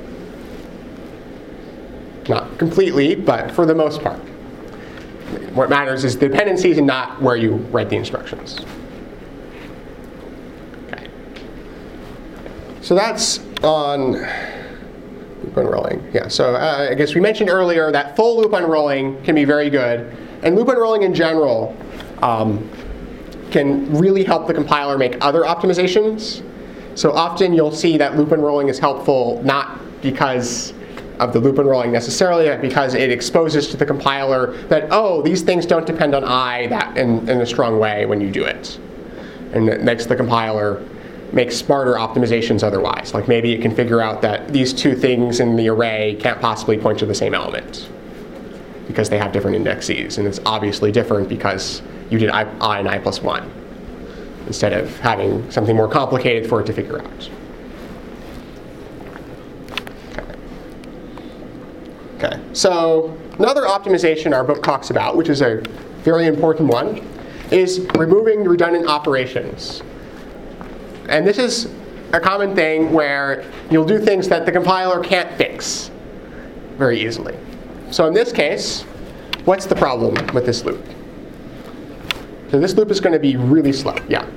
Not completely, but for the most part. What matters is the dependencies and not where you write the instructions. Okay. So that's on loop unrolling. Yeah, so uh, I guess we mentioned earlier that full loop unrolling can be very good. And loop unrolling in general um, can really help the compiler make other optimizations. So often you'll see that loop unrolling is helpful not because of the loop unrolling necessarily, but because it exposes to the compiler that, oh, these things don't depend on I that in, in a strong way when you do it. And it makes the compiler make smarter optimizations otherwise. Like maybe it can figure out that these two things in the array can't possibly point to the same element because they have different indexes. And it's obviously different because you did I, I and I plus one instead of having something more complicated for it to figure out. Okay, so another optimization our book talks about, which is a very important one, is removing redundant operations. And this is a common thing where you'll do things that the compiler can't fix very easily. So in this case, what's the problem with this loop? So this loop is going to be really slow. Yeah.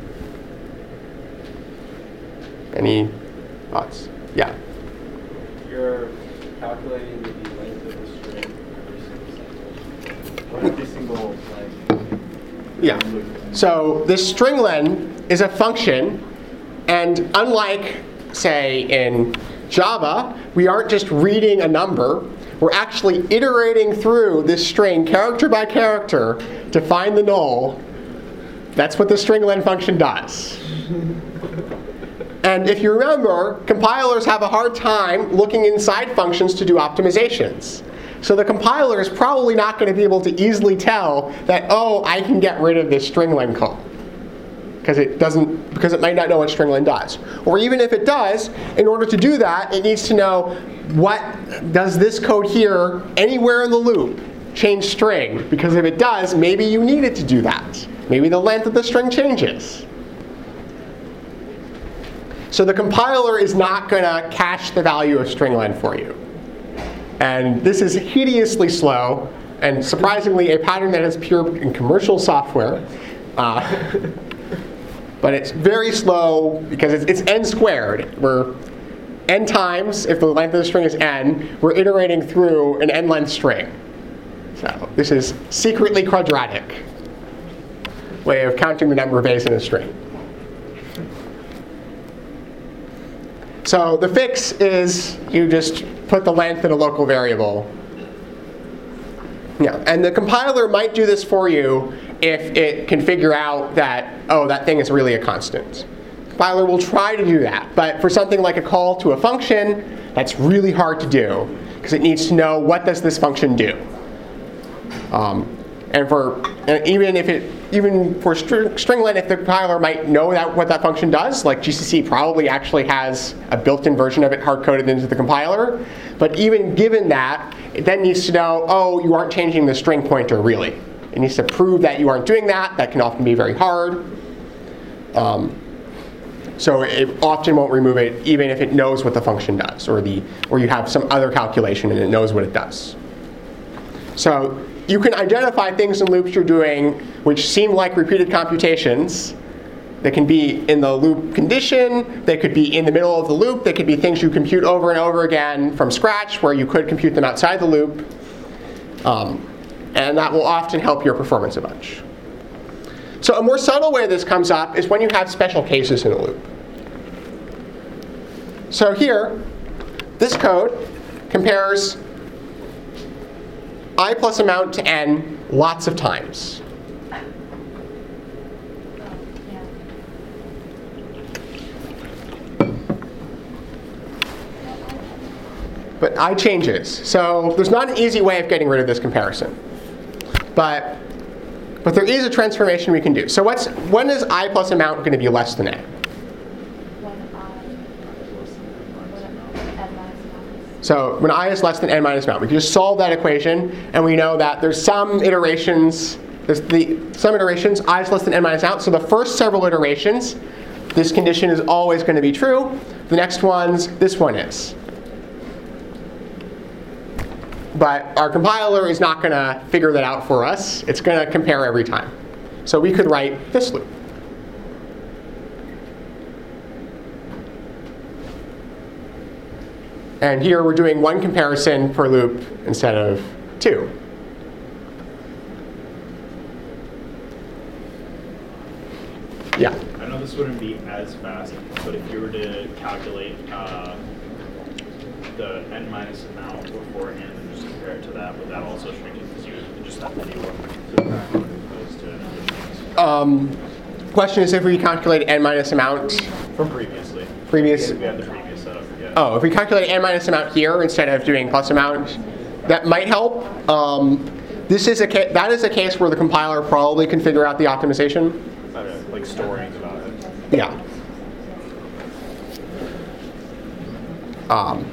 Any thoughts? Yeah. You're calculating the length of the string versus every single like. Yeah. So this string len is a function, and unlike, say, in Java, we aren't just reading a number. We're actually iterating through this string character by character to find the null. That's what the string len function does. And if you remember, compilers have a hard time looking inside functions to do optimizations. So the compiler is probably not going to be able to easily tell that, oh, I can get rid of this string len call. Because it doesn't, because it might not know what string len does. Or even if it does, in order to do that, it needs to know what does this code here anywhere in the loop change string. Because if it does, maybe you need it to do that. Maybe the length of the string changes. So the compiler is not going to cache the value of string len for you. And this is hideously slow, and surprisingly a pattern that has appeared in commercial software. Uh, but it's very slow because it's, it's n squared. We're n times, if the length of the string is n, we're iterating through an n-length string. So this is secretly quadratic way of counting the number of base in a string. So the fix is you just put the length in a local variable. Yeah, and the compiler might do this for you if it can figure out that, oh, that thing is really a constant. The compiler will try to do that. But for something like a call to a function, that's really hard to do because it needs to know what does this function do. Um, and for and even if it even for str string len, if the compiler might know that what that function does, like G C C probably actually has a built-in version of it hard-coded into the compiler. But even given that, it then needs to know, oh, you aren't changing the string pointer really. It needs to prove that you aren't doing that. That can often be very hard. Um, so it often won't remove it, even if it knows what the function does, or the or you have some other calculation and it knows what it does. So you can identify things in loops you're doing which seem like repeated computations. They can be in the loop condition. They could be in the middle of the loop. They could be things you compute over and over again from scratch, where you could compute them outside the loop. Um, and that will often help your performance a bunch. So a more subtle way this comes up is when you have special cases in a loop. So here, this code compares I plus amount to n lots of times. But I changes. So there's not an easy way of getting rid of this comparison. But, but there is a transformation we can do. So what's, when is I plus amount going to be less than n? So when I is less than n minus amount, we can just solve that equation, and we know that there's some iterations, there's the some iterations, I is less than n minus amount. So the first several iterations, this condition is always going to be true. The next ones, this one is. But our compiler is not going to figure that out for us. It's going to compare every time. So we could write this loop. And here we're doing one comparison per loop instead of two. Yeah. I know this wouldn't be as fast, but if you were to calculate uh, the n minus amount beforehand and just compare it to that, would that also shrink it because you would just have to do one as opposed to other things? Um, question is if we calculate n minus amount From previously. previous. We had the previous setup, yeah. Oh, if we calculate n minus amount here instead of doing plus amount, that might help. Um, this is a ca that is a case where the compiler probably can figure out the optimization. Okay, like storing about it. Yeah. Um,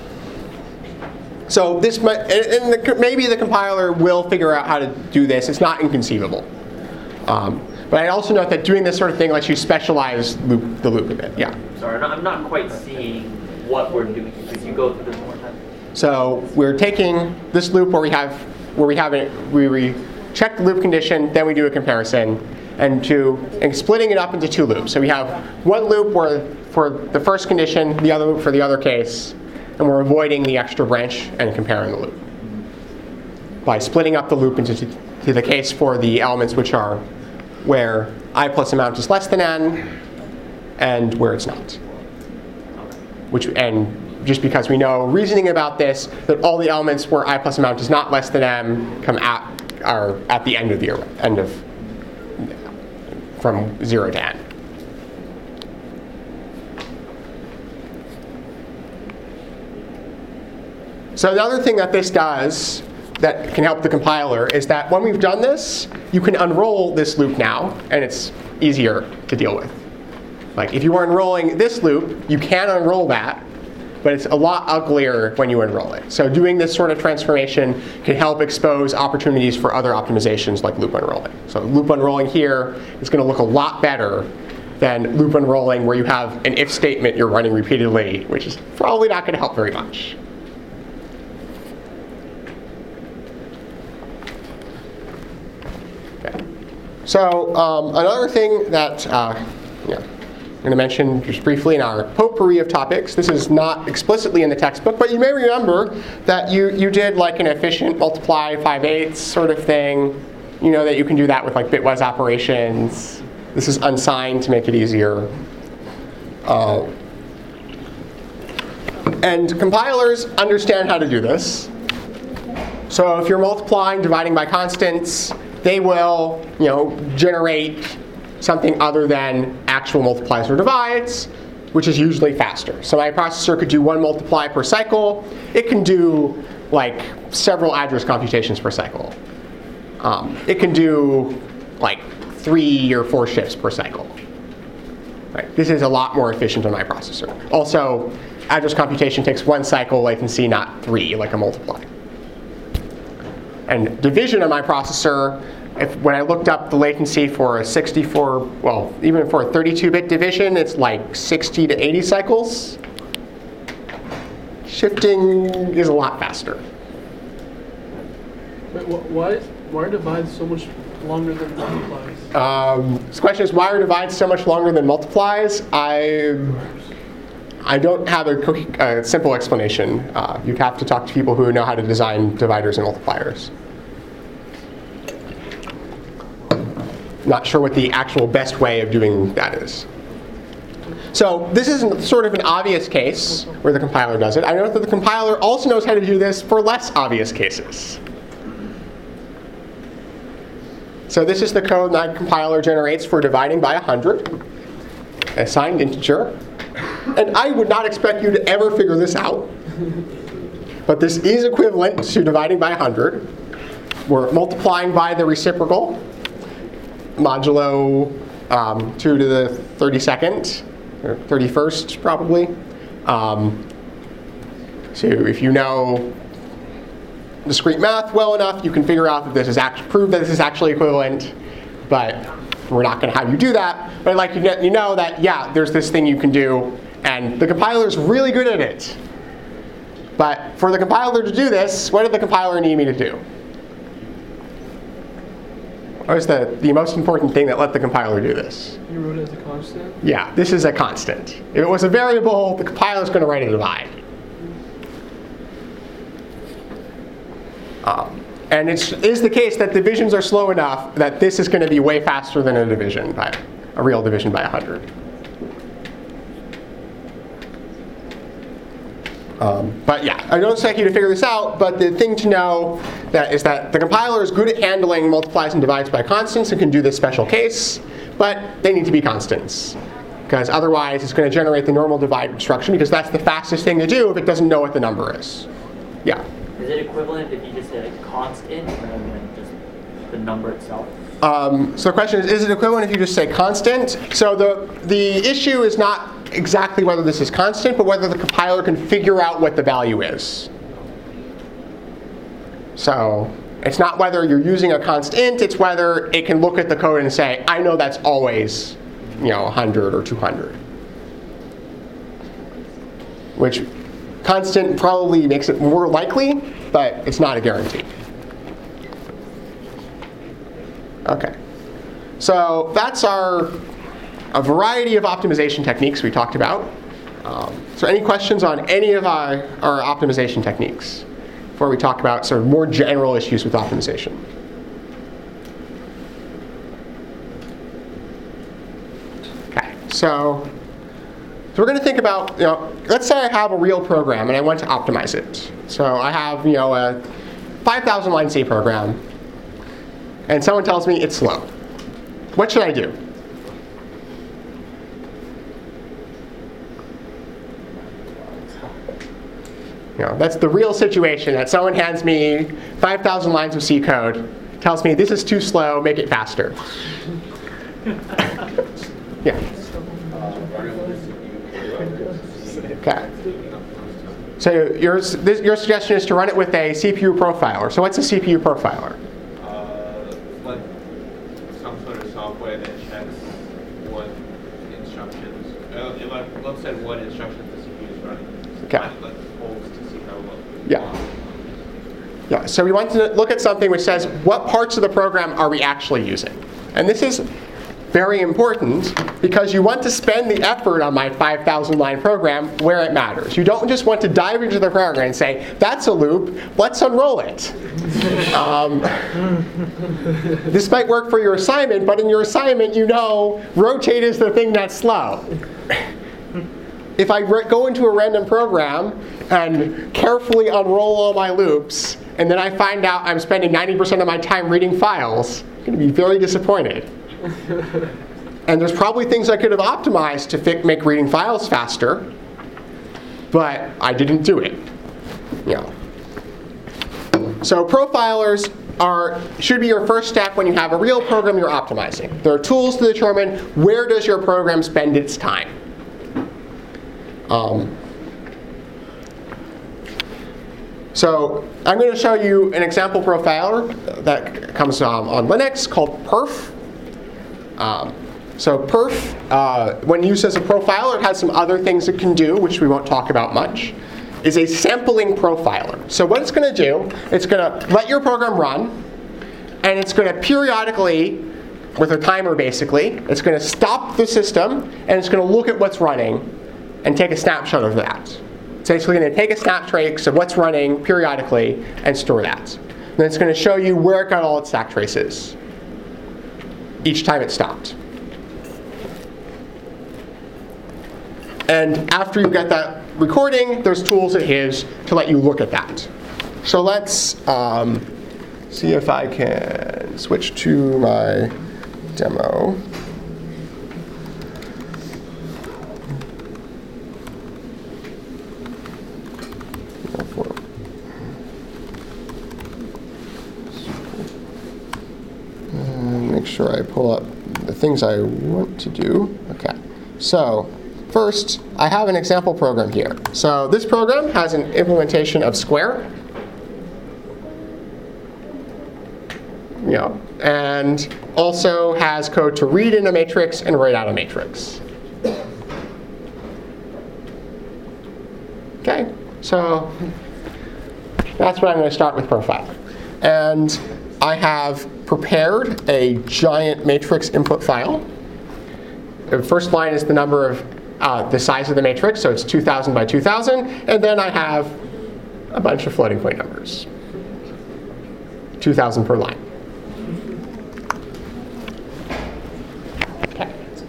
so this might, and, and the, maybe the compiler will figure out how to do this. It's not inconceivable. Um, but I also note that doing this sort of thing lets you specialize loop, the loop a bit. Yeah. Sorry, I'm not quite seeing what we're doing. Could you go through this one more time? So we're taking this loop where we have where we have it, we, we check the loop condition, then we do a comparison, and to and splitting it up into two loops. So we have one loop where for the first condition, the other loop for the other case, and we're avoiding the extra branch and comparing the loop by splitting up the loop into two, to the case for the elements which are where I plus amount is less than n, and where it's not. Which and just because we know reasoning about this, that all the elements where I plus amount is not less than m come at are at the end of the array, end of from zero to n. So the other thing that this does that can help the compiler is that when we've done this, you can unroll this loop now, and it's easier to deal with. Like if you were unrolling this loop, you can unroll that, but it's a lot uglier when you unroll it. So doing this sort of transformation can help expose opportunities for other optimizations like loop unrolling. So loop unrolling here is going to look a lot better than loop unrolling where you have an if statement you're running repeatedly, which is probably not going to help very much. Okay. So um, another thing that uh, yeah. I'm going to mention just briefly in our potpourri of topics. This is not explicitly in the textbook, but you may remember that you, you did like an efficient multiply five eighths sort of thing. You know that you can do that with like bitwise operations. This is unsigned to make it easier. Uh, and compilers understand how to do this. So if you're multiplying, dividing by constants, they will you know, generate something other than actual multiplies or divides, which is usually faster. So my processor could do one multiply per cycle. It can do like several address computations per cycle. Um, it can do like three or four shifts per cycle. Right. This is a lot more efficient on my processor. Also, address computation takes one cycle latency, not three, like a multiply. And division on my processor, If, when I looked up the latency for a sixty-four, well, even for a thirty-two bit division, it's like sixty to eighty cycles. Shifting is a lot faster. Wait, wh why, why are divides so much longer than multiplies? Um, this question is, why are divides so much longer than multiplies? I, I don't have a, a simple explanation. Uh, you'd have to talk to people who know how to design dividers and multipliers. Not sure what the actual best way of doing that is. So this is sort of an obvious case where the compiler does it. I know that the compiler also knows how to do this for less obvious cases. So this is the code that compiler generates for dividing by one hundred, a signed integer. And I would not expect you to ever figure this out. But this is equivalent to dividing by one hundred. We're multiplying by the reciprocal, modulo um, two to the thirty-second, or thirty-first probably. Um, so if you know discrete math well enough, you can figure out that this is actually, prove that this is actually equivalent, but we're not going to have you do that. But I'd like you to you know that, yeah, there's this thing you can do, and the compiler's really good at it. But for the compiler to do this, what did the compiler need me to do? What was the, the most important thing that let the compiler do this? You wrote it as a constant? Yeah, this is a constant. If it was a variable, the compiler's going to write a divide. Um, and it is the case that divisions are slow enough that this is going to be way faster than a division by a real division by one hundred. Um, but yeah, I don't expect you to figure this out, but the thing to know that is that the compiler is good at handling multiplies and divides by constants and can do this special case, but they need to be constants. Because otherwise it's going to generate the normal divide instruction, because that's the fastest thing to do if it doesn't know what the number is. Yeah? Is it equivalent if you just say a constant rather than just the number itself? Um, so the question is, is it equivalent if you just say constant? So the, the issue is not exactly whether this is constant, but whether the compiler can figure out what the value is. So it's not whether you're using a const int, it's whether it can look at the code and say, I know that's always, you know, one hundred or two hundred. Which constant probably makes it more likely, but it's not a guarantee. Okay, so that's our a variety of optimization techniques we talked about. Um, so any questions on any of our, our optimization techniques before we talk about sort of more general issues with optimization? Okay, so, so we're going to think about, you know, let's say I have a real program and I want to optimize it. So I have, you know, a five thousand line C program, and someone tells me it's slow. What should I do? You know, that's the real situation, that someone hands me five thousand lines of C code, tells me this is too slow, make it faster. Yeah. Okay. So your, this, your suggestion is to run it with a C P U profiler. So what's a C P U profiler? Like some sort of software that checks what instructions, uh, like, let's say what instructions the C P U is running. Okay. Like, polls to see how well. Yeah. Yeah. So we want to look at something which says what parts of the program are we actually using, and this is very important because you want to spend the effort on my five thousand line program where it matters. You don't just want to dive into the program and say, that's a loop, let's unroll it. um, this might work for your assignment, but in your assignment you know rotate is the thing that's slow. If I go into a random program and carefully unroll all my loops, and then I find out I'm spending ninety percent of my time reading files, I'm going to be very disappointed. And there's probably things I could have optimized to fi- make reading files faster, but I didn't do it. You know. So profilers are should be your first step when you have a real program you're optimizing. There are tools to determine where does your program spend its time. Um, so I'm going to show you an example profiler that comes um, on Linux called perf. Um, so perf, uh, when used as a profiler, it has some other things it can do, which we won't talk about much, is a sampling profiler. So what it's going to do, it's going to let your program run, and it's going to periodically, with a timer basically, it's going to stop the system, and it's going to look at what's running and take a snapshot of that. It's basically going to take a snapshot of what's running periodically and store that. And then it's going to show you where it got all its stack traces each time it stopped. And after you get that recording, there's tools at his to let you look at that. So let's um, see if I can switch to my demo. Make sure I pull up the things I want to do. Okay, so first I have an example program here. So this program has an implementation of Square. You know, and also has code to read in a matrix and write out a matrix. Okay, so that's what I'm going to start with profiling. And I have prepared a giant matrix input file. The first line is the number of uh, the size of the matrix, so it's two thousand by two thousand, and then I have a bunch of floating point numbers. two thousand per line. Okay.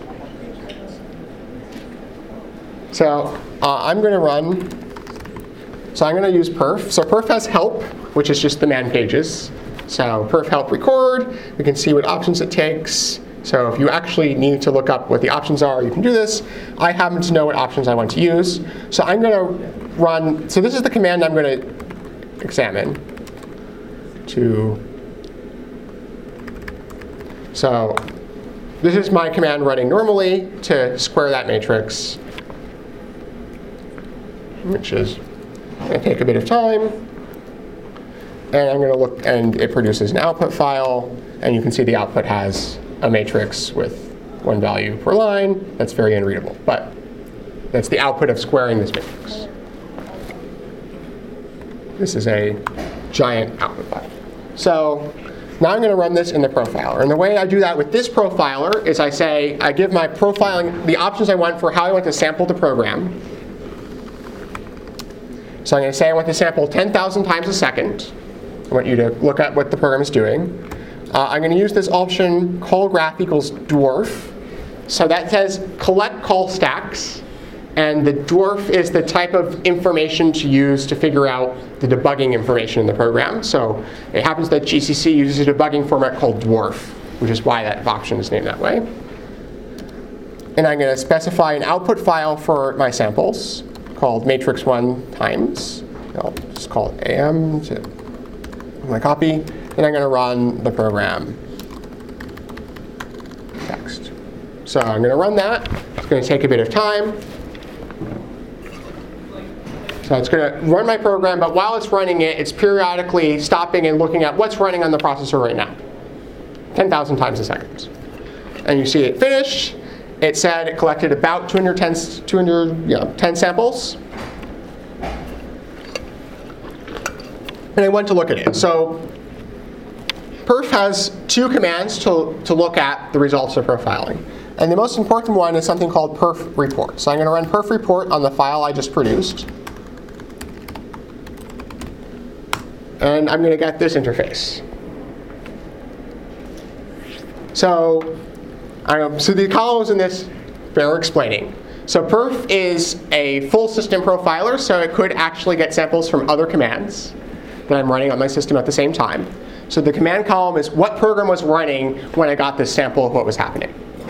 So uh, I'm going to run, so I'm going to use perf. So perf has help, which is just the man pages. So perf help record, we can see what options it takes. So if you actually need to look up what the options are, you can do this. I happen to know what options I want to use. So I'm going to run, so this is the command I'm going to examine. To, so this is my command running normally to square that matrix, which is going to take a bit of time. And I'm going to look, and it produces an output file. And you can see the output has a matrix with one value per line. That's very unreadable. But that's the output of squaring this matrix. This is a giant output file. So now I'm going to run this in the profiler. And the way I do that with this profiler is I say, I give my profiling the options I want for how I want to sample the program. So I'm going to say I want to sample ten thousand times a second. I want you to look at what the program is doing. Uh, I'm going to use this option call graph equals dwarf. So that says collect call stacks. And the dwarf is the type of information to use to figure out the debugging information in the program. So it happens that G C C uses a debugging format called dwarf, which is why that option is named that way. And I'm going to specify an output file for my samples called matrix one times. I'll just call it A M to my copy. And I'm going to run the program text. So I'm going to run that. It's going to take a bit of time. So it's going to run my program, but while it's running it, it's periodically stopping and looking at what's running on the processor right now, ten thousand times a second. And you see it finished. It said it collected about two hundred ten, two hundred, you know, ten samples. And I went to look at it. So perf has two commands to, to look at the results of profiling. And the most important one is something called perf report. So I'm going to run perf report on the file I just produced. And I'm going to get this interface. So, I don't know, so the columns in this bear explaining. So perf is a full system profiler, so it could actually get samples from other commands that I'm running on my system at the same time. So the command column is what program was running when I got this sample of what was happening.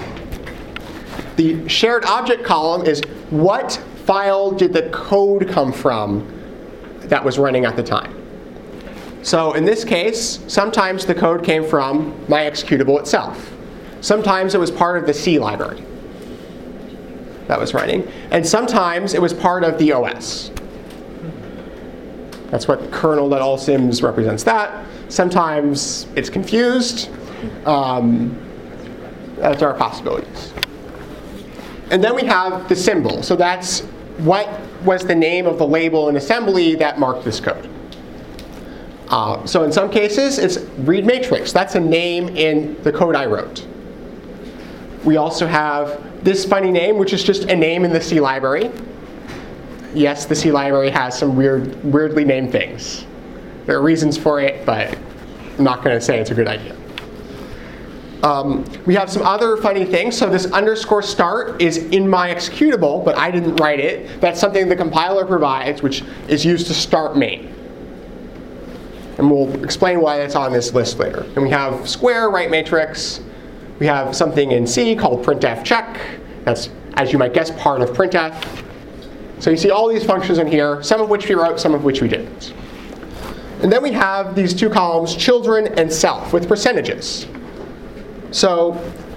The shared object column is what file did the code come from that was running at the time. So in this case, sometimes the code came from my executable itself. Sometimes it was part of the C library that was running. And sometimes it was part of the O S. That's what kernel.allsims represents that. Sometimes it's confused. Um, that's our possibilities. And then we have the symbol. So that's what was the name of the label in assembly that marked this code. Uh, so in some cases, it's read matrix. That's a name in the code I wrote. We also have this funny name, which is just a name in the C library. Yes, the C library has some weird, weirdly named things. There are reasons for it, but I'm not going to say it's a good idea. Um, we have some other funny things. So this underscore start is in my executable, but I didn't write it. That's something the compiler provides, which is used to start main. And we'll explain why that's on this list later. And we have square write matrix. We have something in C called printf check. That's, as you might guess, part of printf. So you see all these functions in here, some of which we wrote, some of which we didn't. And then we have these two columns, children and self, with percentages. So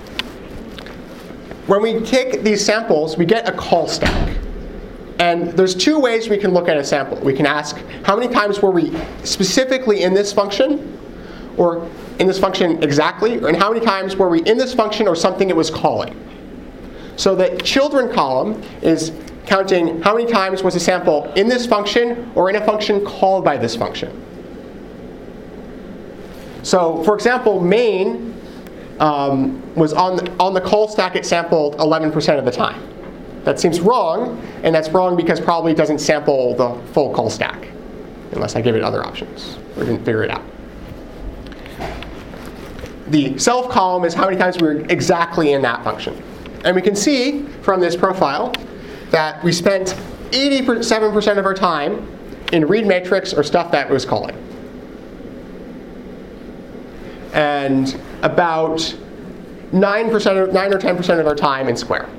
when we take these samples, we get a call stack. And there's two ways we can look at a sample. We can ask, how many times were we specifically in this function, or in this function exactly, and how many times were we in this function or something it was calling? So the children column is counting how many times was a sample in this function or in a function called by this function. So for example, main um, was on the, on the call stack it sampled eleven percent of the time. That seems wrong, and that's wrong because probably it doesn't sample the full call stack, unless I give it other options or didn't figure it out. the self column is how many times we're exactly in that function. And we can see from this profile that we spent eighty-seven percent of our time in read matrix or stuff that was calling. And about nine percent of, nine or ten percent of our time in square.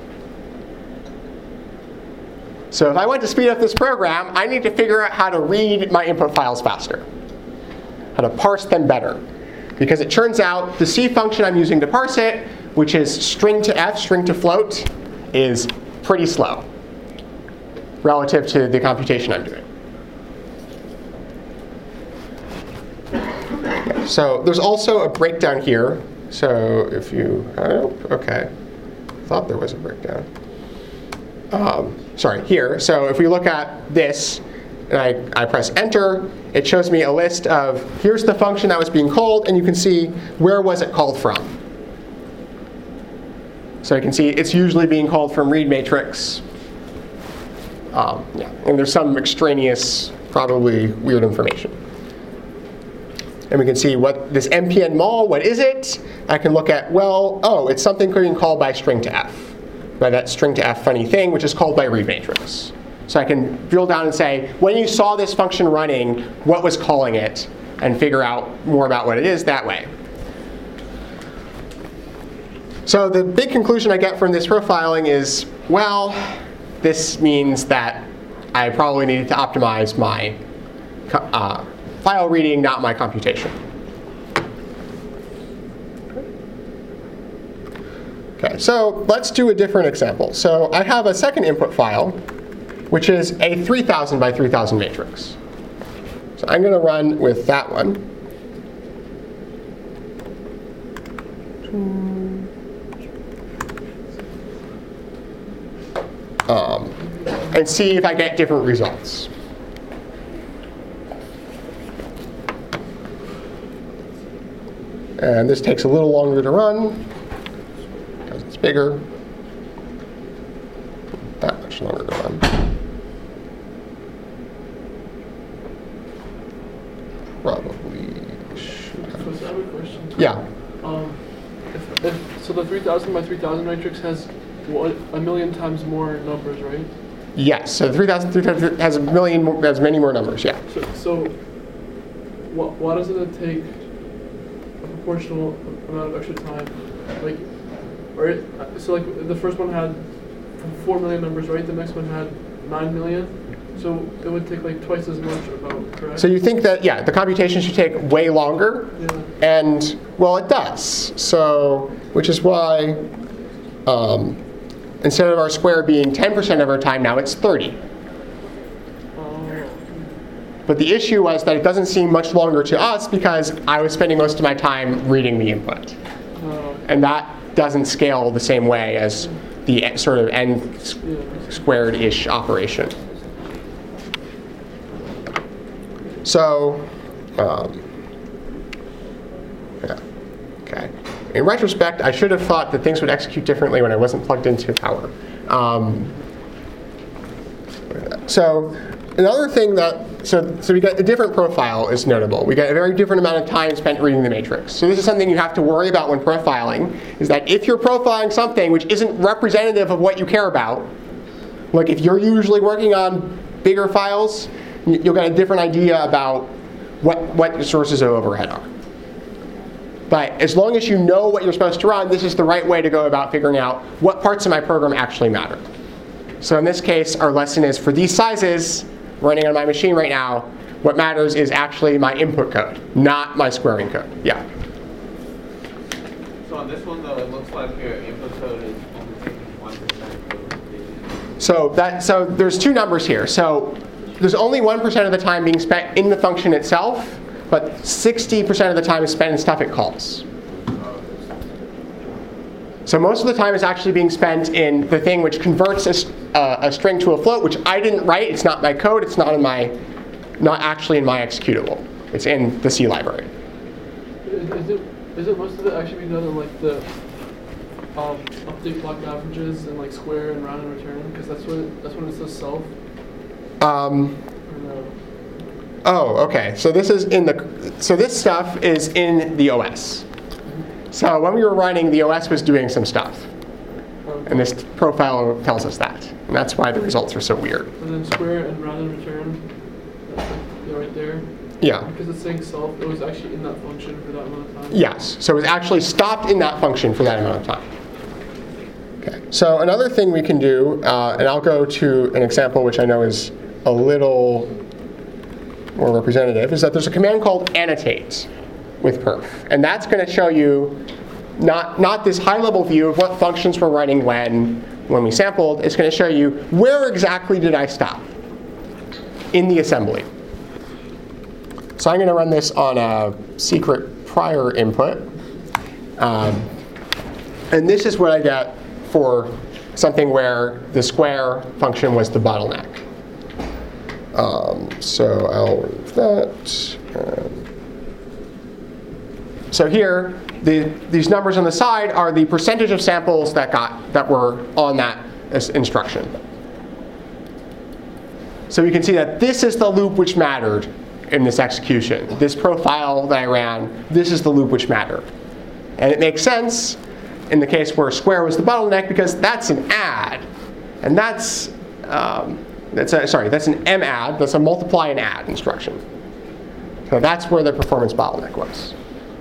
So if I want to speed up this program, I need to figure out how to read my input files faster, how to parse them better. Because it turns out the C function I'm using to parse it, which is string to F, string to float, is pretty slow relative to the computation I'm doing. So there's also a breakdown here. So if you, oh, okay, thought there was a breakdown. Um, sorry, here. So if we look at this, and I, I press enter, it shows me a list of, here's the function that was being called, and you can see where was it called from. So you can see it's usually being called from read matrix. Um, yeah, and there's some extraneous, probably weird information. And we can see what this M P N mul, what is it? I can look at, well, oh, it's something being called by string to F, by that string to F funny thing, which is called by read matrix. So I can drill down and say, when you saw this function running, what was calling it, and figure out more about what it is that way. So the big conclusion I get from this profiling is, well, this means that I probably needed to optimize my uh, file reading, not my computation. Okay, so let's do a different example. So I have a second input file, which is a three thousand by three thousand matrix. So I'm going to run with that one. Um, and see if I get different results. And this takes a little longer to run because it's bigger. That much longer to run. Probably should have. So I have a question. Yeah. Um, if, if, so the three thousand by three thousand matrix has what, a million times more numbers, right? Yes. So three thousand has a million, more, has many more numbers. Yeah. So, so what, why doesn't it take a proportional amount of extra time? Like, right? So like the first one had four million numbers, right? The next one had nine million. So it would take like twice as much about, correct? So you think that, yeah, the computation should take way longer? Yeah. And, well, it does. So, which is why um, instead of our square being ten percent of our time, now it's thirty. Oh. But the issue was that it doesn't seem much longer to us because I was spending most of my time reading the input. Oh. And that doesn't scale the same way as the sort of n squared-ish operation. So, um, yeah, okay. In retrospect, I should have thought that things would execute differently when I wasn't plugged into power. Um, so, another thing that, so, so we got a different profile is notable. We got a very different amount of time spent reading the matrix. So this is something you have to worry about when profiling, is that if you're profiling something which isn't representative of what you care about, like if you're usually working on bigger files, you'll get a different idea about what, what your sources of overhead are. But as long as you know what you're supposed to run, this is the right way to go about figuring out what parts of my program actually matter. So in this case, our lesson is for these sizes running on my machine right now, what matters is actually my input code, not my squaring code. Yeah? So on this one, though, it looks like your input code is only taking one percent code. So, that, so there's two numbers here. So there's only one percent of the time being spent in the function itself, but sixty percent of the time is spent in stuff it calls. So most of the time is actually being spent in the thing which converts a, uh, a string to a float, which I didn't write. It's not my code. It's not in my, not actually in my executable. It's in the C library. Is, is it is it most of it actually being done in like the um, update block averages and like square and round and return? Because that's what that's when it says self. Um, Or no? oh, okay. So this is in the. So this stuff is in the O S. So when we were running, the O S was doing some stuff. And this profile tells us that. And that's why the results are so weird. And then square and rather return, that's like right there. Yeah. Because it's saying self, it was actually in that function for that amount of time. Yes. So it was actually stopped in that function for that amount of time. Okay. So another thing we can do, uh, and I'll go to an example which I know is a little more representative, is that there's a command called annotate with perf. And that's going to show you not, not this high-level view of what functions we're running when, when we sampled. It's going to show you where exactly did I stop in the assembly. So I'm going to run this on a secret prior input. Um, and this is what I get for something where the square function was the bottleneck. Um, so I'll remove that. Um, so here, the, these numbers on the side are the percentage of samples that got that were on that instruction. So you can see that this is the loop which mattered in this execution. This profile that I ran, this is the loop which mattered. And it makes sense in the case where square was the bottleneck because that's an add. And that's, um, that's a, sorry, that's an M add, that's a multiply and add instruction. So that's where the performance bottleneck was.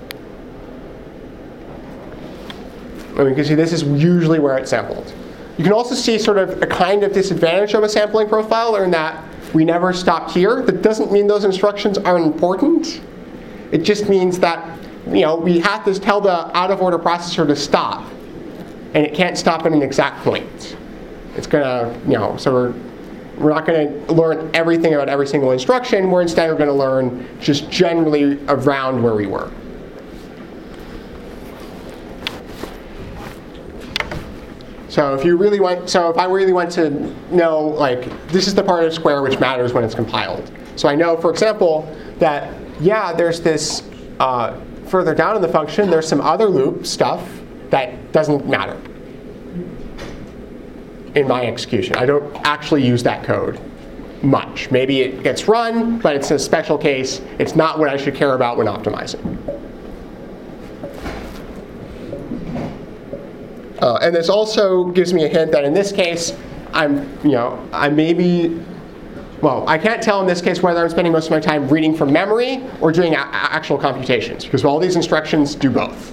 And you can see this is usually where it's sampled. You can also see sort of a kind of disadvantage of a sampling profile in that we never stopped here. That doesn't mean those instructions aren't important. It just means that, you know, we have to tell the out-of-order processor to stop. And it can't stop at an exact point. It's going to, you know, so we're, we're not going to learn everything about every single instruction. We're instead going to learn just generally around where we were. So if you really want, so if I really want to know, like, this is the part of square which matters when it's compiled. So I know, for example, that, yeah, there's this, uh, further down in the function, there's some other loop stuff that doesn't matter in my execution. I don't actually use that code much. Maybe it gets run, but it's a special case. It's not what I should care about when optimizing. Uh, and this also gives me a hint that in this case, I'm, you know, I may be, well, I can't tell in this case whether I'm spending most of my time reading from memory or doing a actual computations, because all these instructions do both.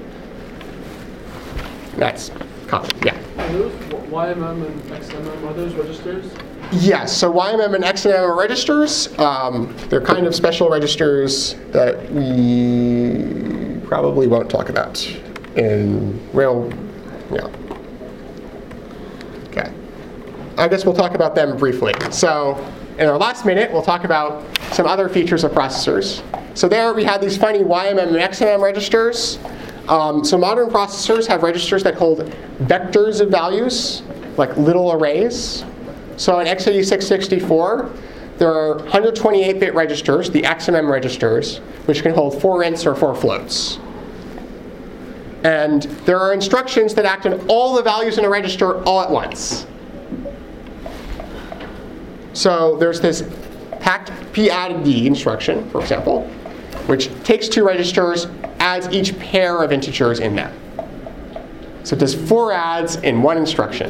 That's common, yeah. Are those Y M M and X M M, are those registers? Yes, so Y M M and X M M are registers. Um, they're kind of special registers that we probably won't talk about in real. Yeah. Okay. I guess we'll talk about them briefly. So in our last minute, we'll talk about some other features of processors. So there we had these funny Y M M and X M M registers. Um, so modern processors have registers that hold vectors of values, like little arrays. So in x eighty-six sixty-four, there are one hundred twenty-eight bit registers, the X M M registers, which can hold four ints or four floats. And there are instructions that act on all the values in a register all at once. So there's this packed p added d instruction, for example, which takes two registers, adds each pair of integers in them. So it does four adds in one instruction.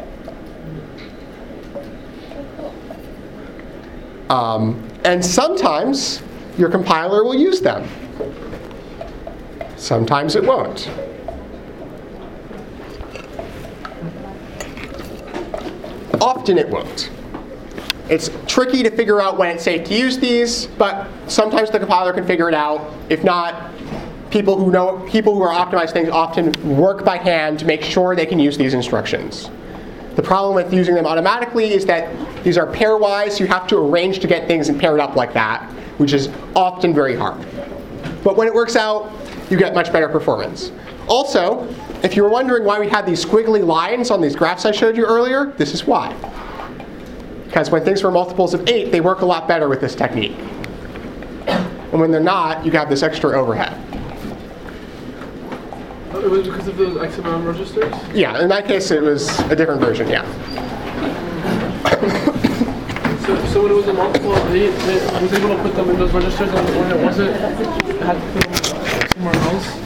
Um, and sometimes your compiler will use them. Sometimes it won't. Often it won't. It's tricky to figure out when it's safe to use these, but sometimes the compiler can figure it out. If not, people who know, people who are optimized things often work by hand to make sure they can use these instructions. The problem with using them automatically is that these are pairwise. You have to arrange to get things paired up like that, which is often very hard. But when it works out, you get much better performance. Also, if you were wondering why we had these squiggly lines on these graphs I showed you earlier, this is why. Because when things were multiples of eight, they work a lot better with this technique. And when they're not, you have this extra overhead. It was because of those X M M registers? Yeah, in that case, it was a different version, yeah. so, so when it was a multiple of eight, it was able to put them in those registers, and when it wasn't, it had to put them somewhere else?